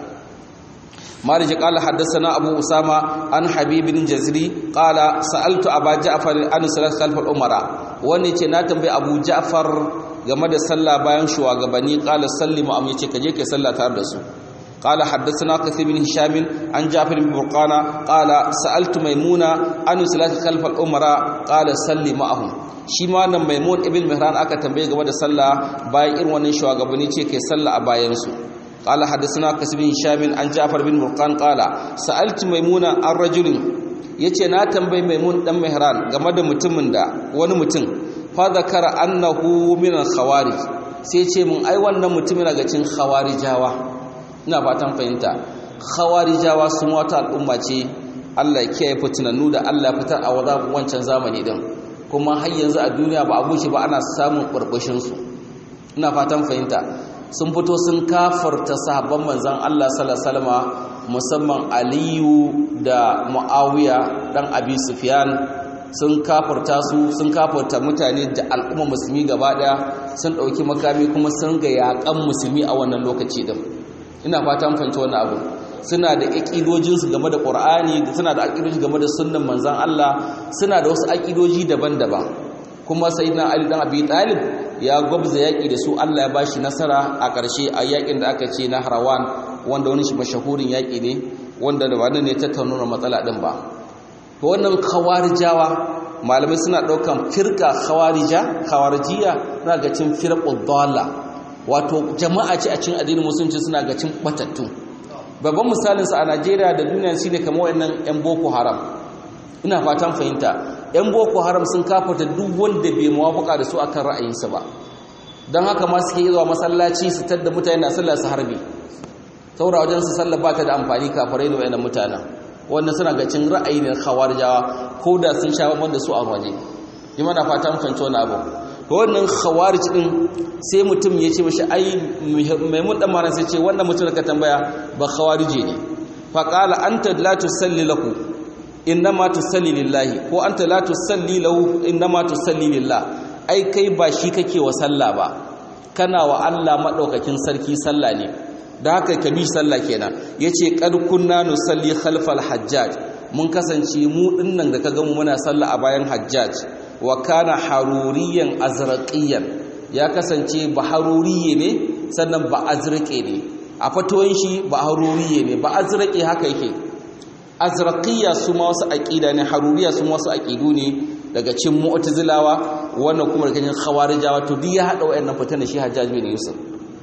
مالك قال حدثنا أبو أسامة عن حبيب بن جزري قال سألت أبا جعفر عن صلاة خلف الأمراء wani ce na tambayi Abu Ja'far game da sallah bayan shugabanni qala sallimu am yace kaje kai sallah tare da su qala haddathana kathir bin hisham an Ja'far bin Burqana qala sa'altu maimuna an salati khalf al-umara qala salli ma'ahum shi ma nan maimun ibn mihran aka tambaye game da sallah bayan irin wannan shugabanni ce kai sallah a bayan su قال حدثنا كثير بن هشام عن جعفر بن برقان قال سألت ميمونة عن رجل yace na tambayi maimun dan mihran game da mutumin da wani mutum fa zakara annahu min al-khawarij sai ce mun ai wannan mutumin daga cikin khawarijawa ina fatan fahimta khawarijawa sun wata al'umma ce Allah ya kiyaye fitinannu da Allah ya fitar a wancan zamani din kuma har yanzu a duniya ba abu shi ba ana samun burbushin su ina fatan fahimta sun fito sun kafarta sahabban manzan Allah sallallahu alaihi wasallam musamman Aliyu da Muawiya dan Abi Sufyan sun kafarta mutane da al'umma musulmi gaba daya sun dauki makami kuma sun ga yakan musulmi a wannan lokaci din ina fatan fahimta wannan abu suna da aqidojin su game da Qur'ani suna da aqidoji game da sunnan manzan Allah suna da wasu aqidoji daban-daban kuma sayyidina Ali dan Abi Talib ya gwabza yaƙi da su Allah ya bashi nasara a ƙarshe a yaƙin da aka ce na Harawan wanda wani shi mashahurin yaƙi ne wanda da wannan ne tattauna matsala din ba to wannan khawarijawa malamai suna ɗaukan firqa khawarijiya na ga cin firqud dalla wato jama'a ce a cikin addinin musulunci suna ga cin batattu babban misalin sa a Najeriya da duniya shine kamar wannan yan Boko Haram ina fatan fahimta yan Boko Haram sun kafarta duk wanda bai muwafaka da su akan ra'ayinsa ba don haka ma suke zuwa masallaci su tadda mutane na sallar su harbi saboda wajen su sallar ba ta da amfani kafirai da wayannan mutanen wannan suna ga cin ra'ayi ne khawarijawa ko da sun sha bamban da su a waje yi mana fatan fahimci wani abu to wannan khawarij din sai mutum ya ce mashi ai maimun dan maran sai ce wannan mutum da ka tambaya ba khawarije ne fa qala anta la tusalli lahu innama tusalli lillahi ko anta la tusalli lahu innama tusalli lillah ai kai ba shi kake wa sallah ba kana wa Allah madaukakin sarki sallah ne da haka ka bi sallah kenan yace qad kunna nusalli khalfal hajjaj mun kasance mu dinnan da kaga mu muna sallah a bayan hajjaj wa kana haruriyan azraqiyan ya kasance ba haruriye ne sannan ba azraqe ne a fatoyin shi ba haruriye ne ba azraqe haka yake azraqiya su ma wasu aqida ne haruriya su ma wasu aqidu ne daga cin mu'tazilawa wannan kuma daga cikin khawarijawa to duk ya hada wayannan fitan shi Hajjaj bin Yusuf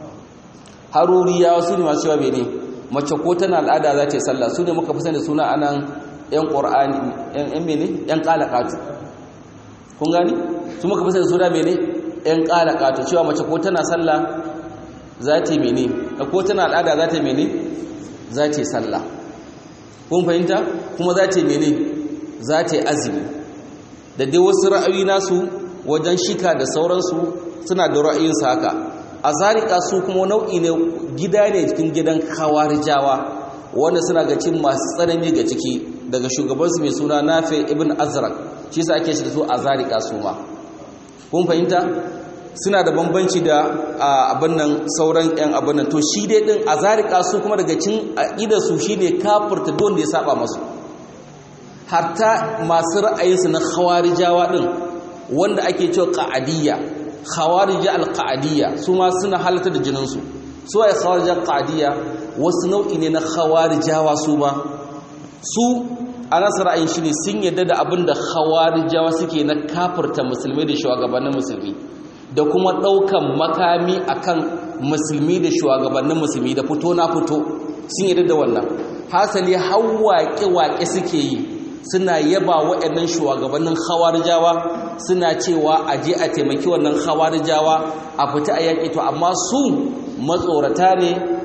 haruriya su ne masu cewa bene mace ko tana al'ada za ta yi sallah su ne muka fi sani suna anan yan qur'ani yan mene yan qalaqatu kun gani su muka fi sani suna mene yan qalaqatu cewa mace ko tana sallah za ta yi mene ko tana al'ada za ta yi mene za ta yi sallah kun fahimta kuma za ta yi mene za ta yi azumi da dai wasu ra'ayi nasu wajen shika da sauransu suna da ra'ayinsu haka a zarika su kuma nau'i ne gida ne cikin gidan kawarijawa wanda suna ga cin masu tsanani ga ciki daga shugabansu mai suna Nafi ibn Azraq shi yasa ake shi da su a zarika su ma kun fahimta suna da bambanci da abin nan sauran yan abin nan to shi dai din a zarika su kuma daga cin aqidar su shine kafirta don da ya saba masu hatta masu ra'ayinsu na khawarijawa din wanda ake cewa qa'adiyya khawarij al-qa'adiyya su ma suna halatta da jinin su su ai khawarij al-qa'adiyya wasu nau'i ne na khawarijawa su ba su ana ra'ayin shi ne sun yadda da abinda khawarijawa suke na kafirta musulmai da shugabannin musulmi da kuma daukan makami akan musulmi da shugabannin musulmi da fito na fito sun yadda da wannan hasali hawaƙe-waƙe suke yi suna yaba waɗannan shugabannin khawarijawa suna cewa a je a taimaki wannan khawarijawa a fita a yaƙi to amma su matsorata ne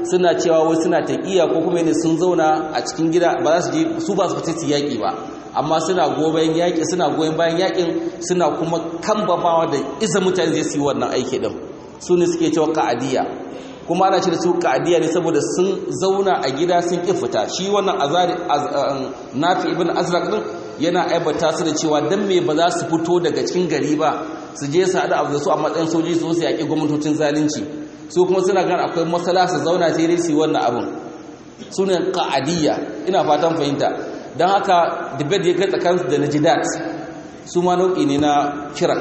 suna cewa wai suna taqiya ko kuma ne sun zauna a cikin gida ba za su je su ba su fita su yaki ba amma suna goyen yaki suna goyen bayan yakin suna kuma kambabawa da iza mutane zai su yi wannan aiki din su ne suke cewa qa'adiyya kuma ana ce da su qa'adiyya ne saboda sun zauna a gida sun ki fita shi wannan azari Nafi ibn Azraq din yana aibata su da cewa dan me ba za su fito daga cikin gari ba su je su haɗu abu da su a matsayin sojoji su yaƙi gwamnatocin zalunci su kuma suna gan akwai matsala su zauna sai dai su yi wannan abin su ne qa'adiyya ina fatan fahimta don haka debate ya kai tsakaninsu da najidat su ma nau'i ne na kirak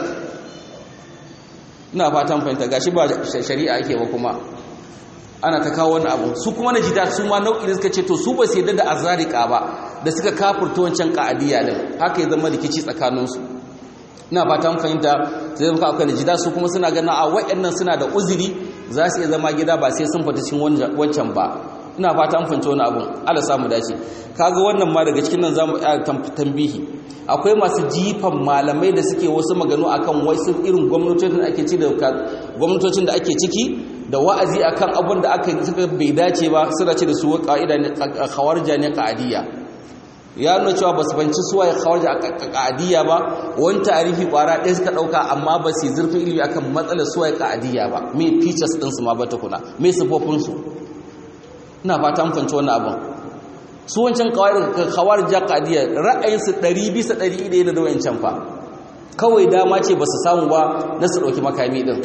ina fatan fahimta gashi ba shari'a ake ba kuma ana ta kawo wannan abu su kuma najidat su ma nau'i ne suka ce to su ba su yadda da azarika ba da suka kafurta wancan qa'adiyya din haka ya zama rikici tsakaninsu ina fatan fahimta sai zama akwai najida su kuma suna ganin a wayannan suna da uzuri za su iya zama gida ba sai sun fita cikin wancan ba ina fatan fahimta wani abun Allah samu dace kaga wannan ma daga cikin nan zamu iya tambihi akwai masu jifan malamai da suke wasu maganu akan wasu irin gwamnatocin da ake ciki da wa'azi akan abun da aka suka bai dace ba suna ce da su ka'ida ne khawarija ne qa'adiyya ya nuna cewa ba su banci suwa ya khawarij a qa'adiyya ba wani tarihi kwara ɗaya suka ɗauka amma ba su zurfin ilimi akan matsalar suwa ya qa'adiyya ba me features ɗin su ma ba tukuna me sifofin su ina fata mun fahimci wannan abin su wancan khawarij qa'adiyya ra'ayin su 100% da wayancan fa kawai dama ce ba su samu ba na su ɗauki makami din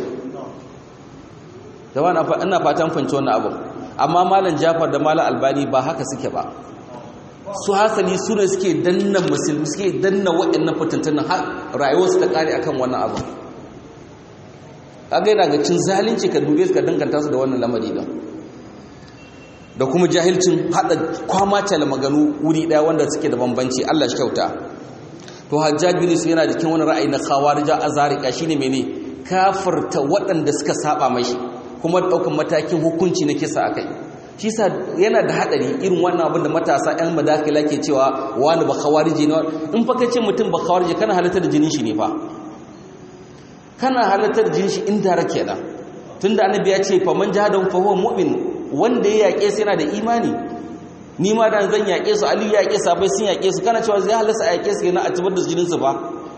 da wani ina fatan fahimci wannan abin amma malam Jafar da malam Albani ba haka suke ba su hasali su ne suke danna musulmi suke danna waɗannan fitantunan har rayuwar su ta kare akan wannan abu kaga yana ga cin zalunci ka dube su ka danganta su da wannan lamari din da kuma jahilcin hada kwamata la maganu wuri daya wanda suke da bambanci Allah shi kyauta to Hajjaj bin Yusuf yana cikin wani ra'ayi na khawarija azarika shine mene kafirta waɗanda suka saba mashi kuma daukan matakin hukunci na kisa akai shi sa yana da hadari irin wannan abin da matasa ƴan madakila ke cewa wani ba khawariji ne in fa kace mutum ba khawariji kana halatar da jinin shi ne fa kana halatar jinin shi inda rake da tunda annabi ya ce fa man jahada fa huwa mu'min wanda ya yake sai yana da imani ni ma dan zan yake su ali ya yake sabai sun yake su kana cewa zai halasa a yake su yana a tabar da jinin su fa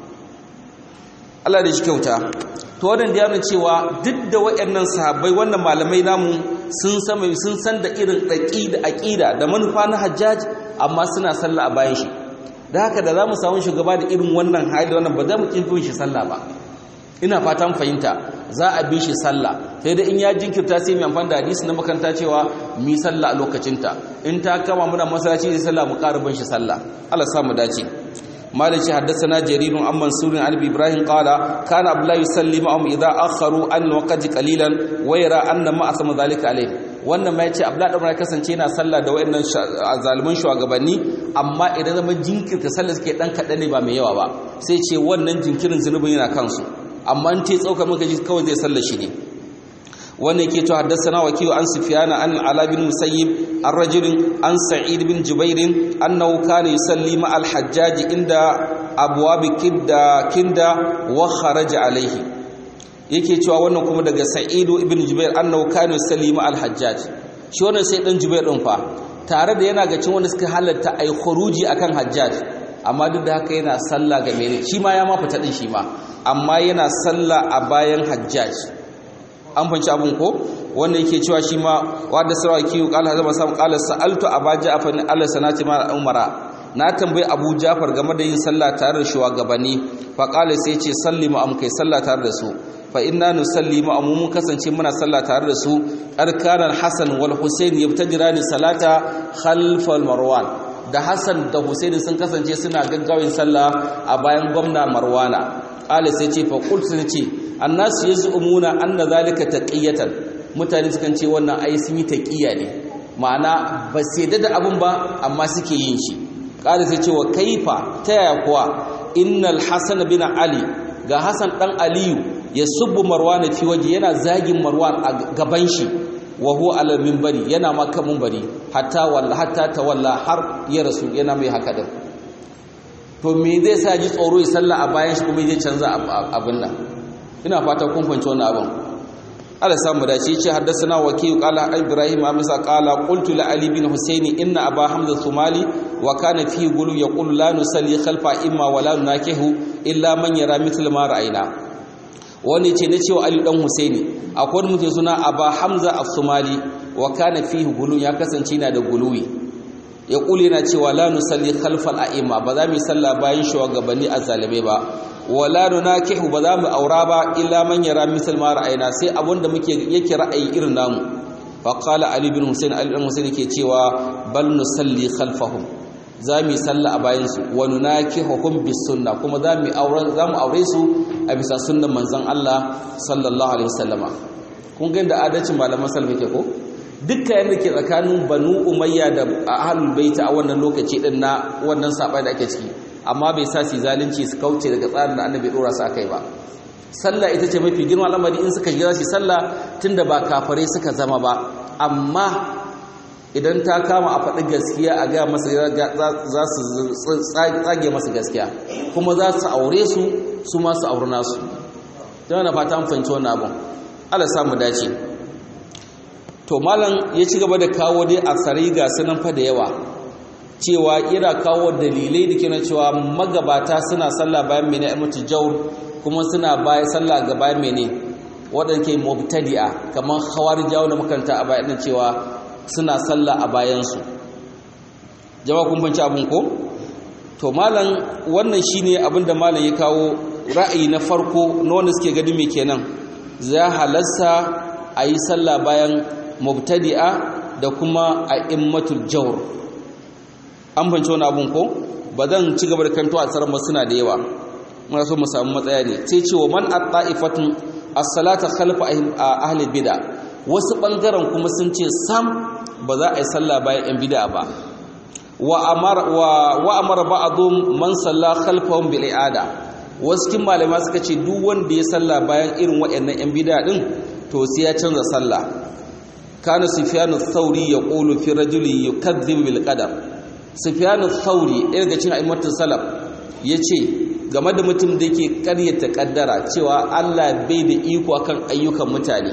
Allah da shi kyauta to wannan da yana cewa duk da wayannan sahabbai wannan malamai namu sun san da irin aqida da manufa na Hajjaj amma suna sallah a bayan shi da haka da zamu samu shugaba da irin wannan hali wannan ba za mu kin shi sallah ba ina fatan fahimta za a bi shi sallah sai da in ya jinkirta sai mu amfani da hadisi na makaranta cewa mi sallah a lokacinta in ta kama muna masallaci da sallah mu karban shi sallah Allah sa mu dace مالك حدثنا جرير عن منصور عن ابراهيم قال كان عبد الله يصلي معهم اذا اخروا عن الوقت قليلا ويرى ان ما اثم ذلك عليه wannan ma yace Abdullah ibn kasance yana sallah da wayannan zaliman shugabanni amma idan zaman jinkirta sallah suke dan kadan ne ba mai yawa ba sai ce wannan jinkirin zunubin yana kansu amma in tai tsauka maka ji kawai zai sallar shi ne wannan yake to haddathana wakiyu an sufyana an ala bin musayyib ar-rajul an sa'id bin jubair annahu kana yusalli ma al-hajjaj inda abwab kinda wa kharaja alayhi yake cewa wannan kuma daga sa'id ibn jubair annahu kana yusalli ma al-hajjaj shi wannan sai dan jubair din fa tare da yana ga cin wanda suka halatta ai khuruji akan hajjaj amma duk da haka yana sallah ga mene shi ma ya ma fita din shi ma amma yana sallah a bayan hajjaj an fanci abun ko wanda yake cewa shi ma wadda sarawa kiyu kala zama samu kala sa'altu abaja afan Allah sanati ma umara na tambayi Abu Ja'far game da yin sallah tare da shugabanni fa kala sai ce sallimu am kai sallah tare da su fa inna nusallimu am mun kasance muna sallah tare da su arkanan Hasan wal Husayn yabtajirani salata khalfal Marwan da Hasan da Husayn sun kasance suna gaggawin sallah a bayan gwamna Marwana kala sai ce fa qultu sai ce annasu yaz'umuna anna zalika taqiyatan mutane sukan ce wannan ai sun yi taqiya ne ma'ana ba sai da abun ba amma suke yin shi kada sai ce wa kaifa taya kuwa innal hasan bin ali ga hasan dan aliyu yasubbu marwan fi waje yana zagin marwan a gaban shi wa huwa ala minbari yana maka minbari hatta tawalla har ya rasu yana mai haka din to me zai sa ji tsoro ya salla a bayan shi kuma zai canza abin nan ina fata kun fahimci wannan abin ala samu dace ce haddathana waki qala ibrahim amsa qala qultu li ali bin husayn inna aba hamza thumali wa kana fi gulu yaqulu la nusalli khalfa imma wa la nunakihu illa man yara mithla ma ra'ayna wani ce na cewa ali dan husaini akwai mutum suna aba hamza as-thumali wa kana fi gulu ya kasance yana da guluwi ya kuli yana cewa la nusalli khalfal a'imma ba za mu salla bayan shugabanni azzalime ba wala nunakihu ba za mu aura ba illa man yara misal ma ra'ayina sai abunda muke yake ra'ayi irin namu fa qala ali bin husayn ali bin husayn yake cewa bal nusalli khalfahum za mu salla a bayan su wa nunakihuhum bis sunna kuma za mu aure su a bisa sunnan manzon Allah sallallahu alaihi wasallama kun ga inda adalcin malaman salaf yake ko dukkan yadda ke tsakanin banu umayya da ahlul baiti a wannan lokaci din na wannan sabai da ake ciki amma bai sa su zalunci su kauce daga tsarin da annabi dora su akai ba sallah ita ce mafi girma al'amari in suka shiga su sallah tunda ba kafare suka zama ba amma idan ta kama a faɗi gaskiya a ga masa za su tsage masa gaskiya kuma za su aure su su ma su aure nasu don na fata an fahimci wannan abun Allah samu dace to malam ya ci gaba da kawo dai asari ga sanan fa da yawa cewa ira kawo dalilai da ke na cewa magabata suna sallah bayan mene almutu jawr kuma suna bayan sallah ga bayan mene waɗanda ke mubtadi'a kamar khawarijawa da makanta a bayan cewa suna sallah a bayansu jama'a kun fanci abin ko to malam wannan shine abin da malam ya kawo ra'ayi na farko na wanda suke gadi me kenan za halasta a yi sallah bayan mubtadi'a da kuma a'immatul jawr an fanci wani abin ko ba zan ci gaba da kanto a tsaron ba suna da yawa muna so mu samu matsaya ne sai cewa man at-ta'ifatun as-salata khalfa ahli bid'a wasu bangaren kuma sun ce sam ba za a yi sallah bayan yan bid'a ba wa amara ba'dhum man salla khalfahum bil i'ada wasu kin malama suka ce duk wanda ya salla bayan irin waɗannan yan bid'a din to sai ya canza sallah kana sufyan ath-thawri yaqulu fi rajuli yukadhdhibu bil qadar sufyan ath-thawri ɗaya daga cikin a'immatul salaf yace game da mutum da yake ƙaryata kaddara cewa Allah bai da iko akan ayyukan mutane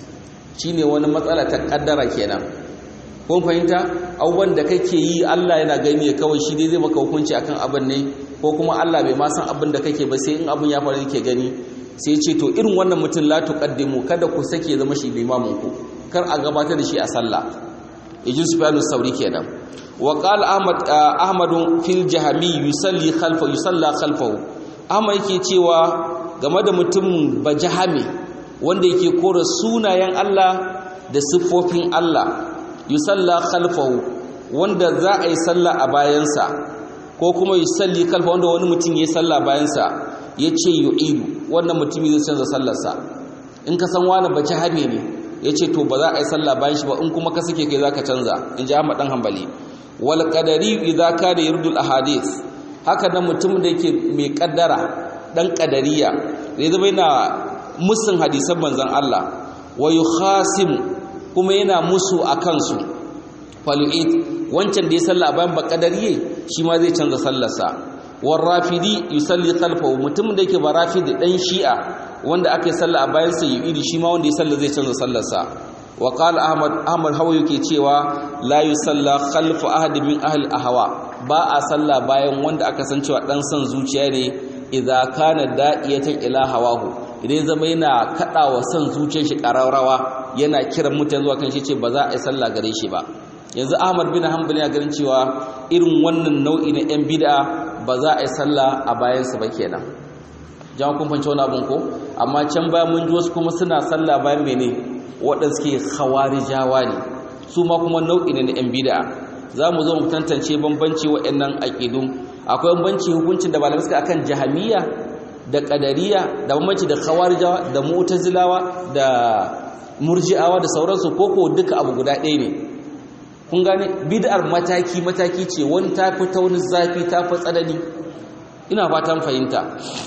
shine wani matsala ta kaddara kenan kun fahimta abubuwan da kake yi Allah yana gani kawai shi dai zai maka hukunci akan abin ne ko kuma Allah bai ma san abin da kake ba sai in abin ya faru yake gani sai ya ce to irin wannan mutum la tuqaddimu kada ku sake zama shi limamin ku kar a gabatar da shi a sallah ijin sufyanu sauri kenan wa qala ahmad fil jahmi yusalla khalfahu amma yake cewa game da mutum bajahami wanda yake kora sunayen Allah da siffofin Allah yusalla khalfahu wanda za a yi sallah a bayansa ko kuma yusalli khalfa wanda wani mutum yayi sallah bayansa yace yu'idu wannan mutum zai canza sallarsa in ka san wani bajahami ne yace to ba za a yi sallah bayan shi ba in kuma ka sake kai zaka canza in ji Ahmad dan Hanbali wal qadari idza kana yurdul ahadith haka nan mutum da yake mai kaddara dan qadariya zai zama yana musun hadisan manzon Allah wa yukhasimu kuma yana musu akan su falu'id wancan da ya salla bayan ba qadariye shi ma zai canza sallarsa war rafidi yusalli khalfahu mutum da yake ba rafidi dan shi'a wanda aka yi salla a bayan sa yu'idi shi ma wanda ya salla zai canza sallarsa wa qala ahmad hawa yake cewa la yusalla khalfa ahad min ahli ahwa ba a salla bayan wanda aka san cewa dan san zuciya ne idza kana da'iyatan ila hawahu idan zama yana kadawa san zuciyar shi qararawa yana kiran mutane zuwa kan shi ce ba za a yi salla gare shi ba yanzu ahmad bin hanbali ya ganin cewa irin wannan nau'i na yan bid'a ba za a yi salla a bayan sa ba kenan jama'a kun fahimci wannan abun ko amma can bayan mun ji wasu kuma suna salla bayan mene waɗanda suke khawarijawa ne su ma kuma nau'i ne na yan bid'a za mu zo mu tantance bambanci waɗannan aƙidu akwai bambanci hukuncin da malamai suka akan jahamiyya da qadariyya da bambanci da khawarijawa da mu'tazilawa da murji'awa da sauransu koko duka abu guda ɗaya ne kun gane bid'ar mataki mataki ce wani tafi ta wani zafi tafi tsanani ina fatan fahimta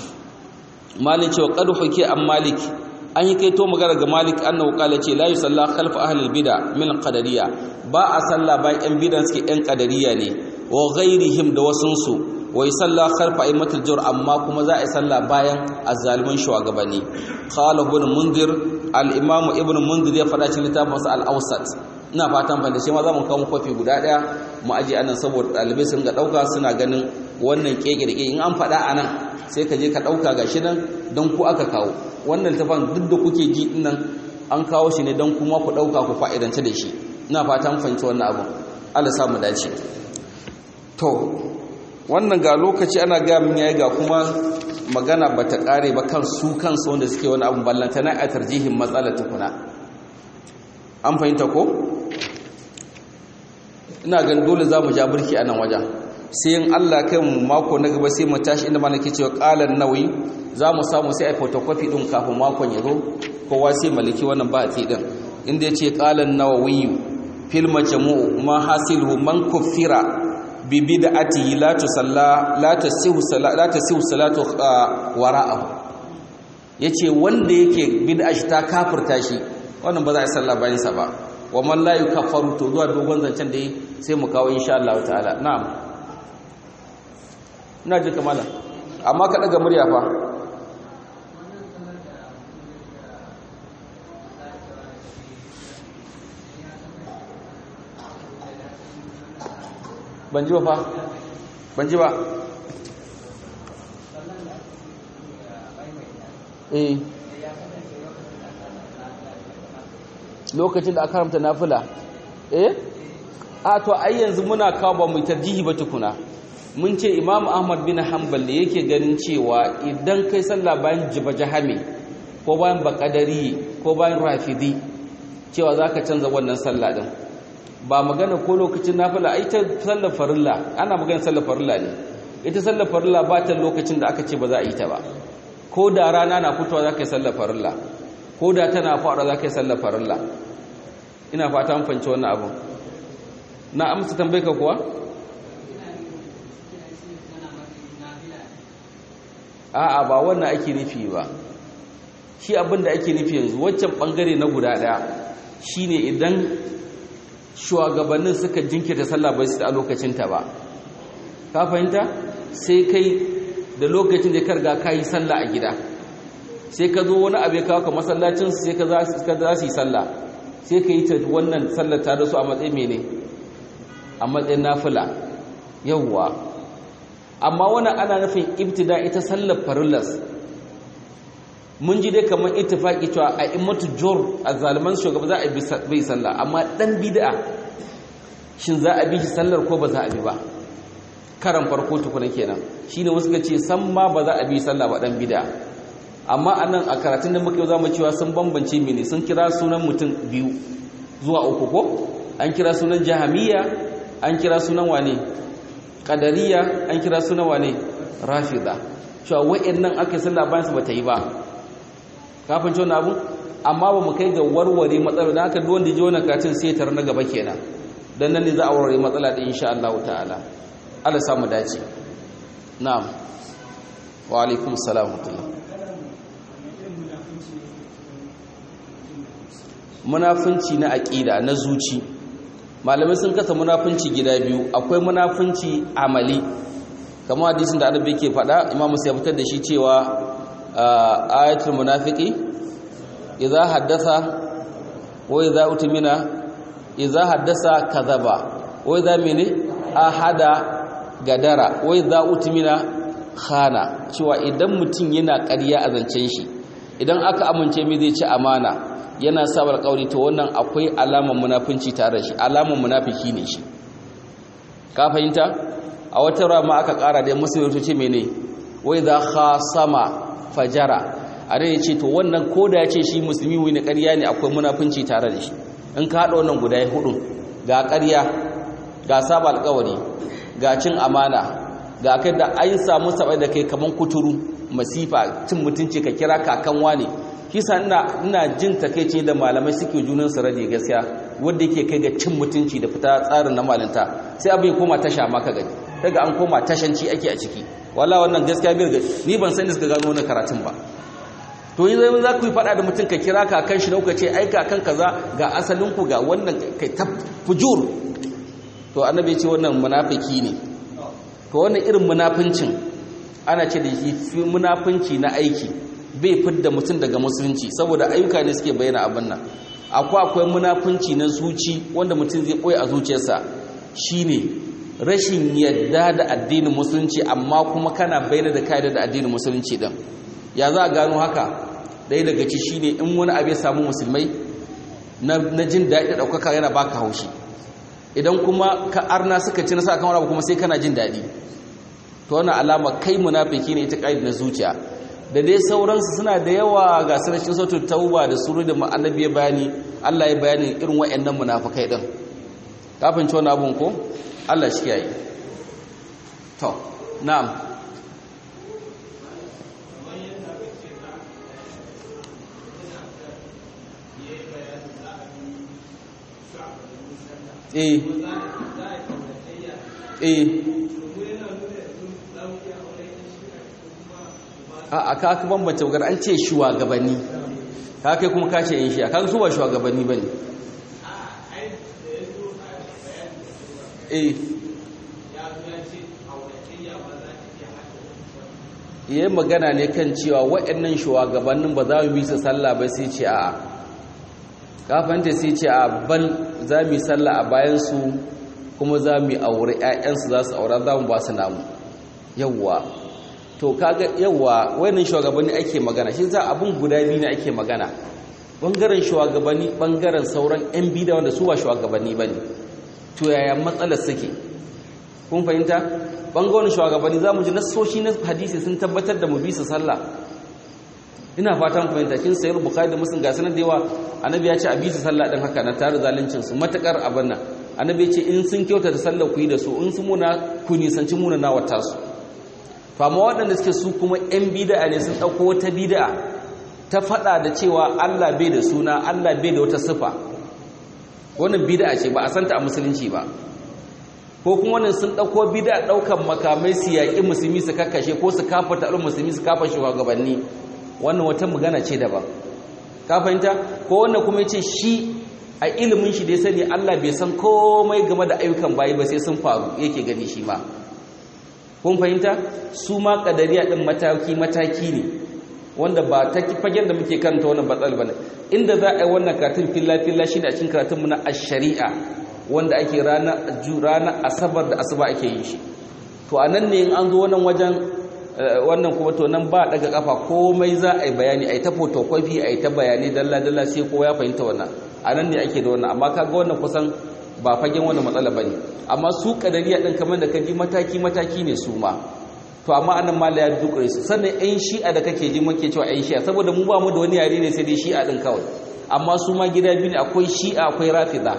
malik cewa qad huki an malik an yi kaito magana ga malik annahu qala ce la yusalla khalfa ahli albid'a min alqadariyya ba a salla bayan yan bid'a suke yan qadariyya ne wa ghairihim da wasunsu wa yusalla khalfa aymatul jawr amma kuma za a salla bayan azzaliman shugabanni qala ibn munzir al-Imam Ibn Munzir ya faɗa cikin littafin sa al-Awsat. Ina fatan fa da shi ma za mu kawo kofi guda daya mu aje anan saboda dalibai sun ga dauka suna ganin wannan kekirke in an faɗa anan sai ka je ka dauka gashi nan dan ku aka kawo wannan tafan duk da kuke ji dinnan an kawo shi ne dan kuma ku dauka ku fa'idance da shi. Ina fatan fahimci wannan abu. Allah sa mu dace. To wannan ga lokaci ana ga min yayi ga kuma magana bata kare ba kan su kansu wanda suke wani abu ballanta na a tarjihin matsalar tukuna. An fahimta ko? Ina gan dole za mu ja burki a nan wajen sai in Allah kai mu mako na gaba sai mu tashi inda malaki cewa qalan nawi za mu samu sai a photocopy din kafin makon ya zo kowa sai maliki wannan ba ti din inda yace qalan nawawi fil majmu' ma hasiluhu man kuffira bi bid'ati la tusalla la tasihu salatu wara'ahu yace wanda yake bid'a shi ta kafirta shi wannan ba za a sallah bayan sa ba wa man la yukaffaru to zuwa dogon zancen da sai mu kawo insha Allah ta'ala. Na'am ina ji kamala amma ka daga murya fa. ban ji ba lokacin da aka haramta nafila a to ai yanzu muna kawo ba mu tarjihi ba tukuna. Mun ce Imam Ahmad bin Hanbal da yake ganin cewa idan kai sallah bayan jahami ko bayan bakadari ko bayan rafidi cewa zaka canza wannan sallah din ba magana ko lokacin nafila ai ta sallar farilla ana magana sallar farilla ne. Ita sallar farilla ba ta lokacin da aka ce ba za a yi ta ba. Ko da rana na fitowa za ka yi sallar farilla ko da tana fara za ka yi sallar farilla. Ina fata an fahimci wannan abu. Na amsa tambayar ka kuwa? A'a ba wannan ake nufi ba. Shi abin da ake nufi yanzu waccan bangare na guda daya shine idan shugabannin suka jinkirta sallah bai su a lokacin ta ba. Ka fahimta? Sai kai da lokacin da ka riga ka yi sallah a gida. Sai ka zo wani abu ya kawo ka masallacin sai ka za su yi sallah. Sai ka yi ta wannan sallar ta da su a matsayin mene? A matsayin nafila. Yawwa. Amma wannan ana nufin ibtida ita sallar farillas. Mun ji dai kamar ittifaqi cewa a immatu jur azaliman shugaba za a bi sallah amma dan bid'a shin za a bi shi sallar ko ba za a bi ba karan farko tukuna kenan shine wasu kace san ma ba za a bi sallah ba dan bid'a amma anan a karatun da muke zamu cewa sun bambance mene sun kira sunan mutum biyu zuwa uku ko an kira sunan jahamiyya an kira sunan wane qadariyya an kira sunan wane rafida cewa wayannan aka sallah bayan su bata yi ba kafin cewa abu amma ba mu kai ga warware matsalar da haka duk wanda ji wannan karatun sai tar na gaba kenan dan nan ne za a warware matsala din insha Allah ta'ala Allah samu dace. Na'am wa alaikum assalam wa rahmatullah. Munafunci na aqida na zuci malamai sun kasa munafunci gida biyu akwai munafunci amali kamar hadisin da annabi yake faɗa imamu sai ya fitar da shi cewa ayatul munafiqi idza haddatha wa idza utmina idza haddasa kadhaba wa idza mini ahada gadara wa idza utmina khana cewa idan mutum yana ƙarya a zancen shi idan aka amince mai zai ci amana yana sabar kauri to wannan akwai alaman munafinci tare da shi alaman munafiki ne shi ka fahimta a wata rama aka ƙara da musulmi to ce mene wa idza khasama fajara a rai ce to wannan koda ya ce shi musulmi wani ƙarya ne akwai munafunci tare da shi in ka haɗa wannan guda hudu ga ƙarya ga saba alƙawari ga cin amana ga kai da an samu sabai da kai kaman kuturu masifa cin mutunci ka kira kakan wane kisa ina jin takeici da malamai suke junan su rade gaskiya wanda yake kai ga cin mutunci da fita tsarin na malinta sai abin koma tasha maka gani daga an koma tashanci ake a ciki wala wannan gaskiya bai ni ban san da suka gano wannan karatun ba to yi zai za ku yi fada da mutum ka kira kakan shi nauka ce ai kakan kaza ga asalin ku ga wannan kai ta fujur to annabi ce wannan munafiki ne to wannan irin munafincin ana ce da shi munafinci na aiki bai fidda mutum daga musulunci saboda ayyuka ne suke bayyana abin nan akwai munafunci na zuci wanda mutum zai boye a zuciyarsa shine rashin yadda da addinin musulunci amma kuma kana bayyana da kaida da addinin musulunci din ya za a gano haka dai daga ci shine in wani abu ya samu musulmai na jin daɗi ɗaukaka yana baka haushi idan kuma ka arna suka ci nasa kan wani abu kuma sai kana jin daɗi to wannan alama kai munafiki ne ita kaida na zuciya da dai sauransu suna da yawa ga sarashin sautin tauba da suru da annabi ya bayani Allah ya bayani irin waɗannan munafikai din kafin ci wani abun ko Allah shi yayi to na'am a ka bambance wagar an ce shugabanni ka kai kuma ka ce yin shi ka su ba shugabanni bane yayi magana ne kan cewa waɗannan shugabannin ba za mu bi su sallah ba sai ce a'a ka fahimta sai ce a bal za mu yi sallah a bayan su kuma za mu aure ƴaƴansu za su aura za mu ba su namu yawwa to kaga yawwa wayannan shugabanni ake magana shi za abun guda biyu ne ake magana bangaren shugabanni bangaren sauran ƴan bida wanda su ba shugabanni bane to yaya matsalar suke kun fahimta bangaren shugabanni zamu ji nassoshi na hadisi sun tabbatar da mu bi su sallah ina fatan fahimta kin sayar bukhari da muslim ga sanar da yawa annabi ya ce a bi su sallah din haka na tare zaluncin su matakar abin nan annabi ya ce in sun kyauta da sallah ku yi da su in sun muna ku nisanci muna na wata su to amma waɗanda suke su kuma ƴan bid'a ne sun dauko wata bid'a ta fada da cewa Allah bai da suna Allah bai da wata sifa wannan bid'a ce ba a santa a musulunci ba ko kuma wannan sun dauko bid'a daukan makamai su yaƙi musulmi su kakkashe ko su kafarta al'ummar musulmi su kafa shugabanni wannan wata magana ce daban ka fahimta ko wannan kuma yace shi a ilimin shi da ya sani Allah bai san komai game da ayyukan bayi ba sai sun faru yake gani shi ma kun fahimta su ma kadariya din mataki ne wanda ba ta fagen da muke karanta wannan batsal bane inda za a yi wannan karatun filla shine a cikin karatun mu na ash-shari'a wanda ake rana asabar da asuba ake yin shi to anan ne in an zo wannan wajen wannan kuma to nan ba daga kafa komai za a yi bayani a yi ta photocopy a yi ta bayani dalla sai kowa ya fahimta wannan anan ne ake da wannan amma kaga wannan kusan ba fagen wannan matsala bane amma su kadariya din kamar da kaji mataki ne su ma to amma anan ma la ya dukure su sannan ɗan shi'a da kake ji muke cewa ɗan shi'a saboda mu ba mu da wani yare ne sai dai shi'a din kawai amma su ma gida biyu ne akwai shi'a akwai rafida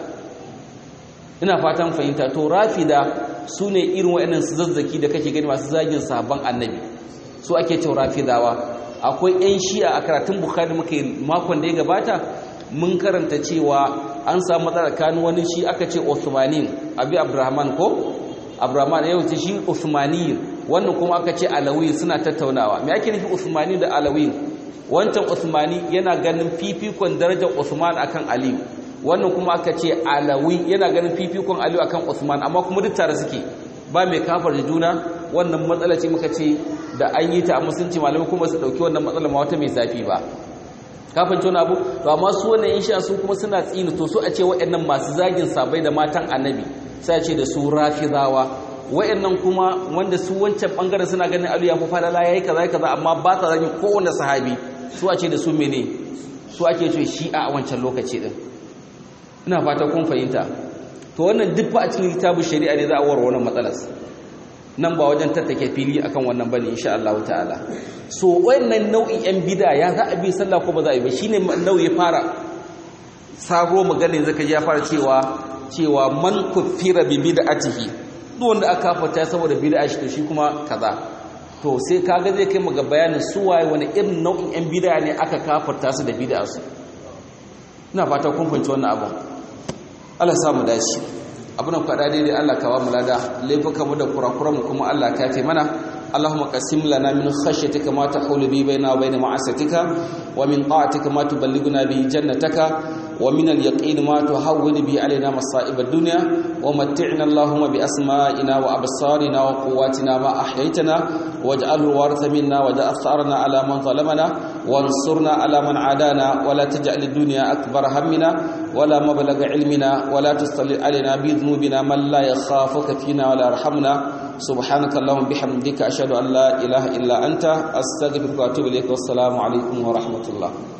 ina fatan fahimta to rafida su ne irin waɗannan su zazzaki da kake gani masu zagin sahabban annabi su ake cewa rafidawa akwai ɗan shi'a a karatun bukhari muka yi makon da ya gabata mun karanta cewa an samu matsala tsakanin wani shi aka ce Uthmanin abi Abdurrahman ko Abdurrahman yau ce shi Uthmani wannan kuma aka ce Alawi suna tattaunawa me ake nufi Uthmani da Alawi wancan Uthmani yana ganin fifikon darajar Uthman akan Ali wannan kuma aka ce Alawi yana ganin fifikon Ali akan Uthman amma kuma duk tare suke ba mai kafar da juna wannan matsala ce muka ce da an yi ta a musulunci malamai kuma su dauki wannan matsala ma wata mai zafi ba kafin tona abu to amma su wannan insha su kuma suna tsini to su a ce waɗannan masu zagin sabai da matan annabi sai ce da su rafidawa waɗannan kuma wanda su wancan bangaren suna ganin alu ya fi falala yayi kaza amma ba ta zagin kowanne sahabi su a ce da su mene su ake ce shi'a a wancan lokaci din ina fata kun fahimta to wannan duk fa a cikin kitabun shari'a ne za a warware wannan matsalar nan ba wajen tattake fili akan wannan bane insha Allah ta'ala so wannan nau'in yan bid'a ya za a bi sallah ko ba za a yi ba shine nau'i fara sabo magana yanzu kaje ya fara cewa man kufira bi bid'atihi duk wanda aka fata saboda bid'a shi to shi kuma kaza to sai kaga zai kai mu ga bayanin su waye wani irin nau'in yan bid'a ne aka kafarta su da bid'a su ina fata kun fahimci wannan abun Allah ya samu dace abuna kwada daidai Allah ka ba mu lada laifuka mu da kurakuran mu kuma Allah ka yafe mana Allahumma qasim lana min khashyatika ma tahulu bi baina wa baina ma'asatika wa min ta'atika ma tuballighuna bi jannataka ومن اليقين ما تهون به علينا مصائب الدنيا ومتعنا اللهم بأسمائنا وأبصارنا وقواتنا ما أحييتنا واجعله الوارث منا واجعل ثأرنا على من ظلمنا وانصرنا على من عادانا ولا تجعل الدنيا أكبر همنا ولا مبلغ علمنا ولا تسلط علينا بذنوبنا من لا يخافك فينا ولا يرحمنا سبحانك اللهم بحمدك أشهد أن لا إله إلا أنت أستغفرك وأتوب إليك والسلام عليكم ورحمة الله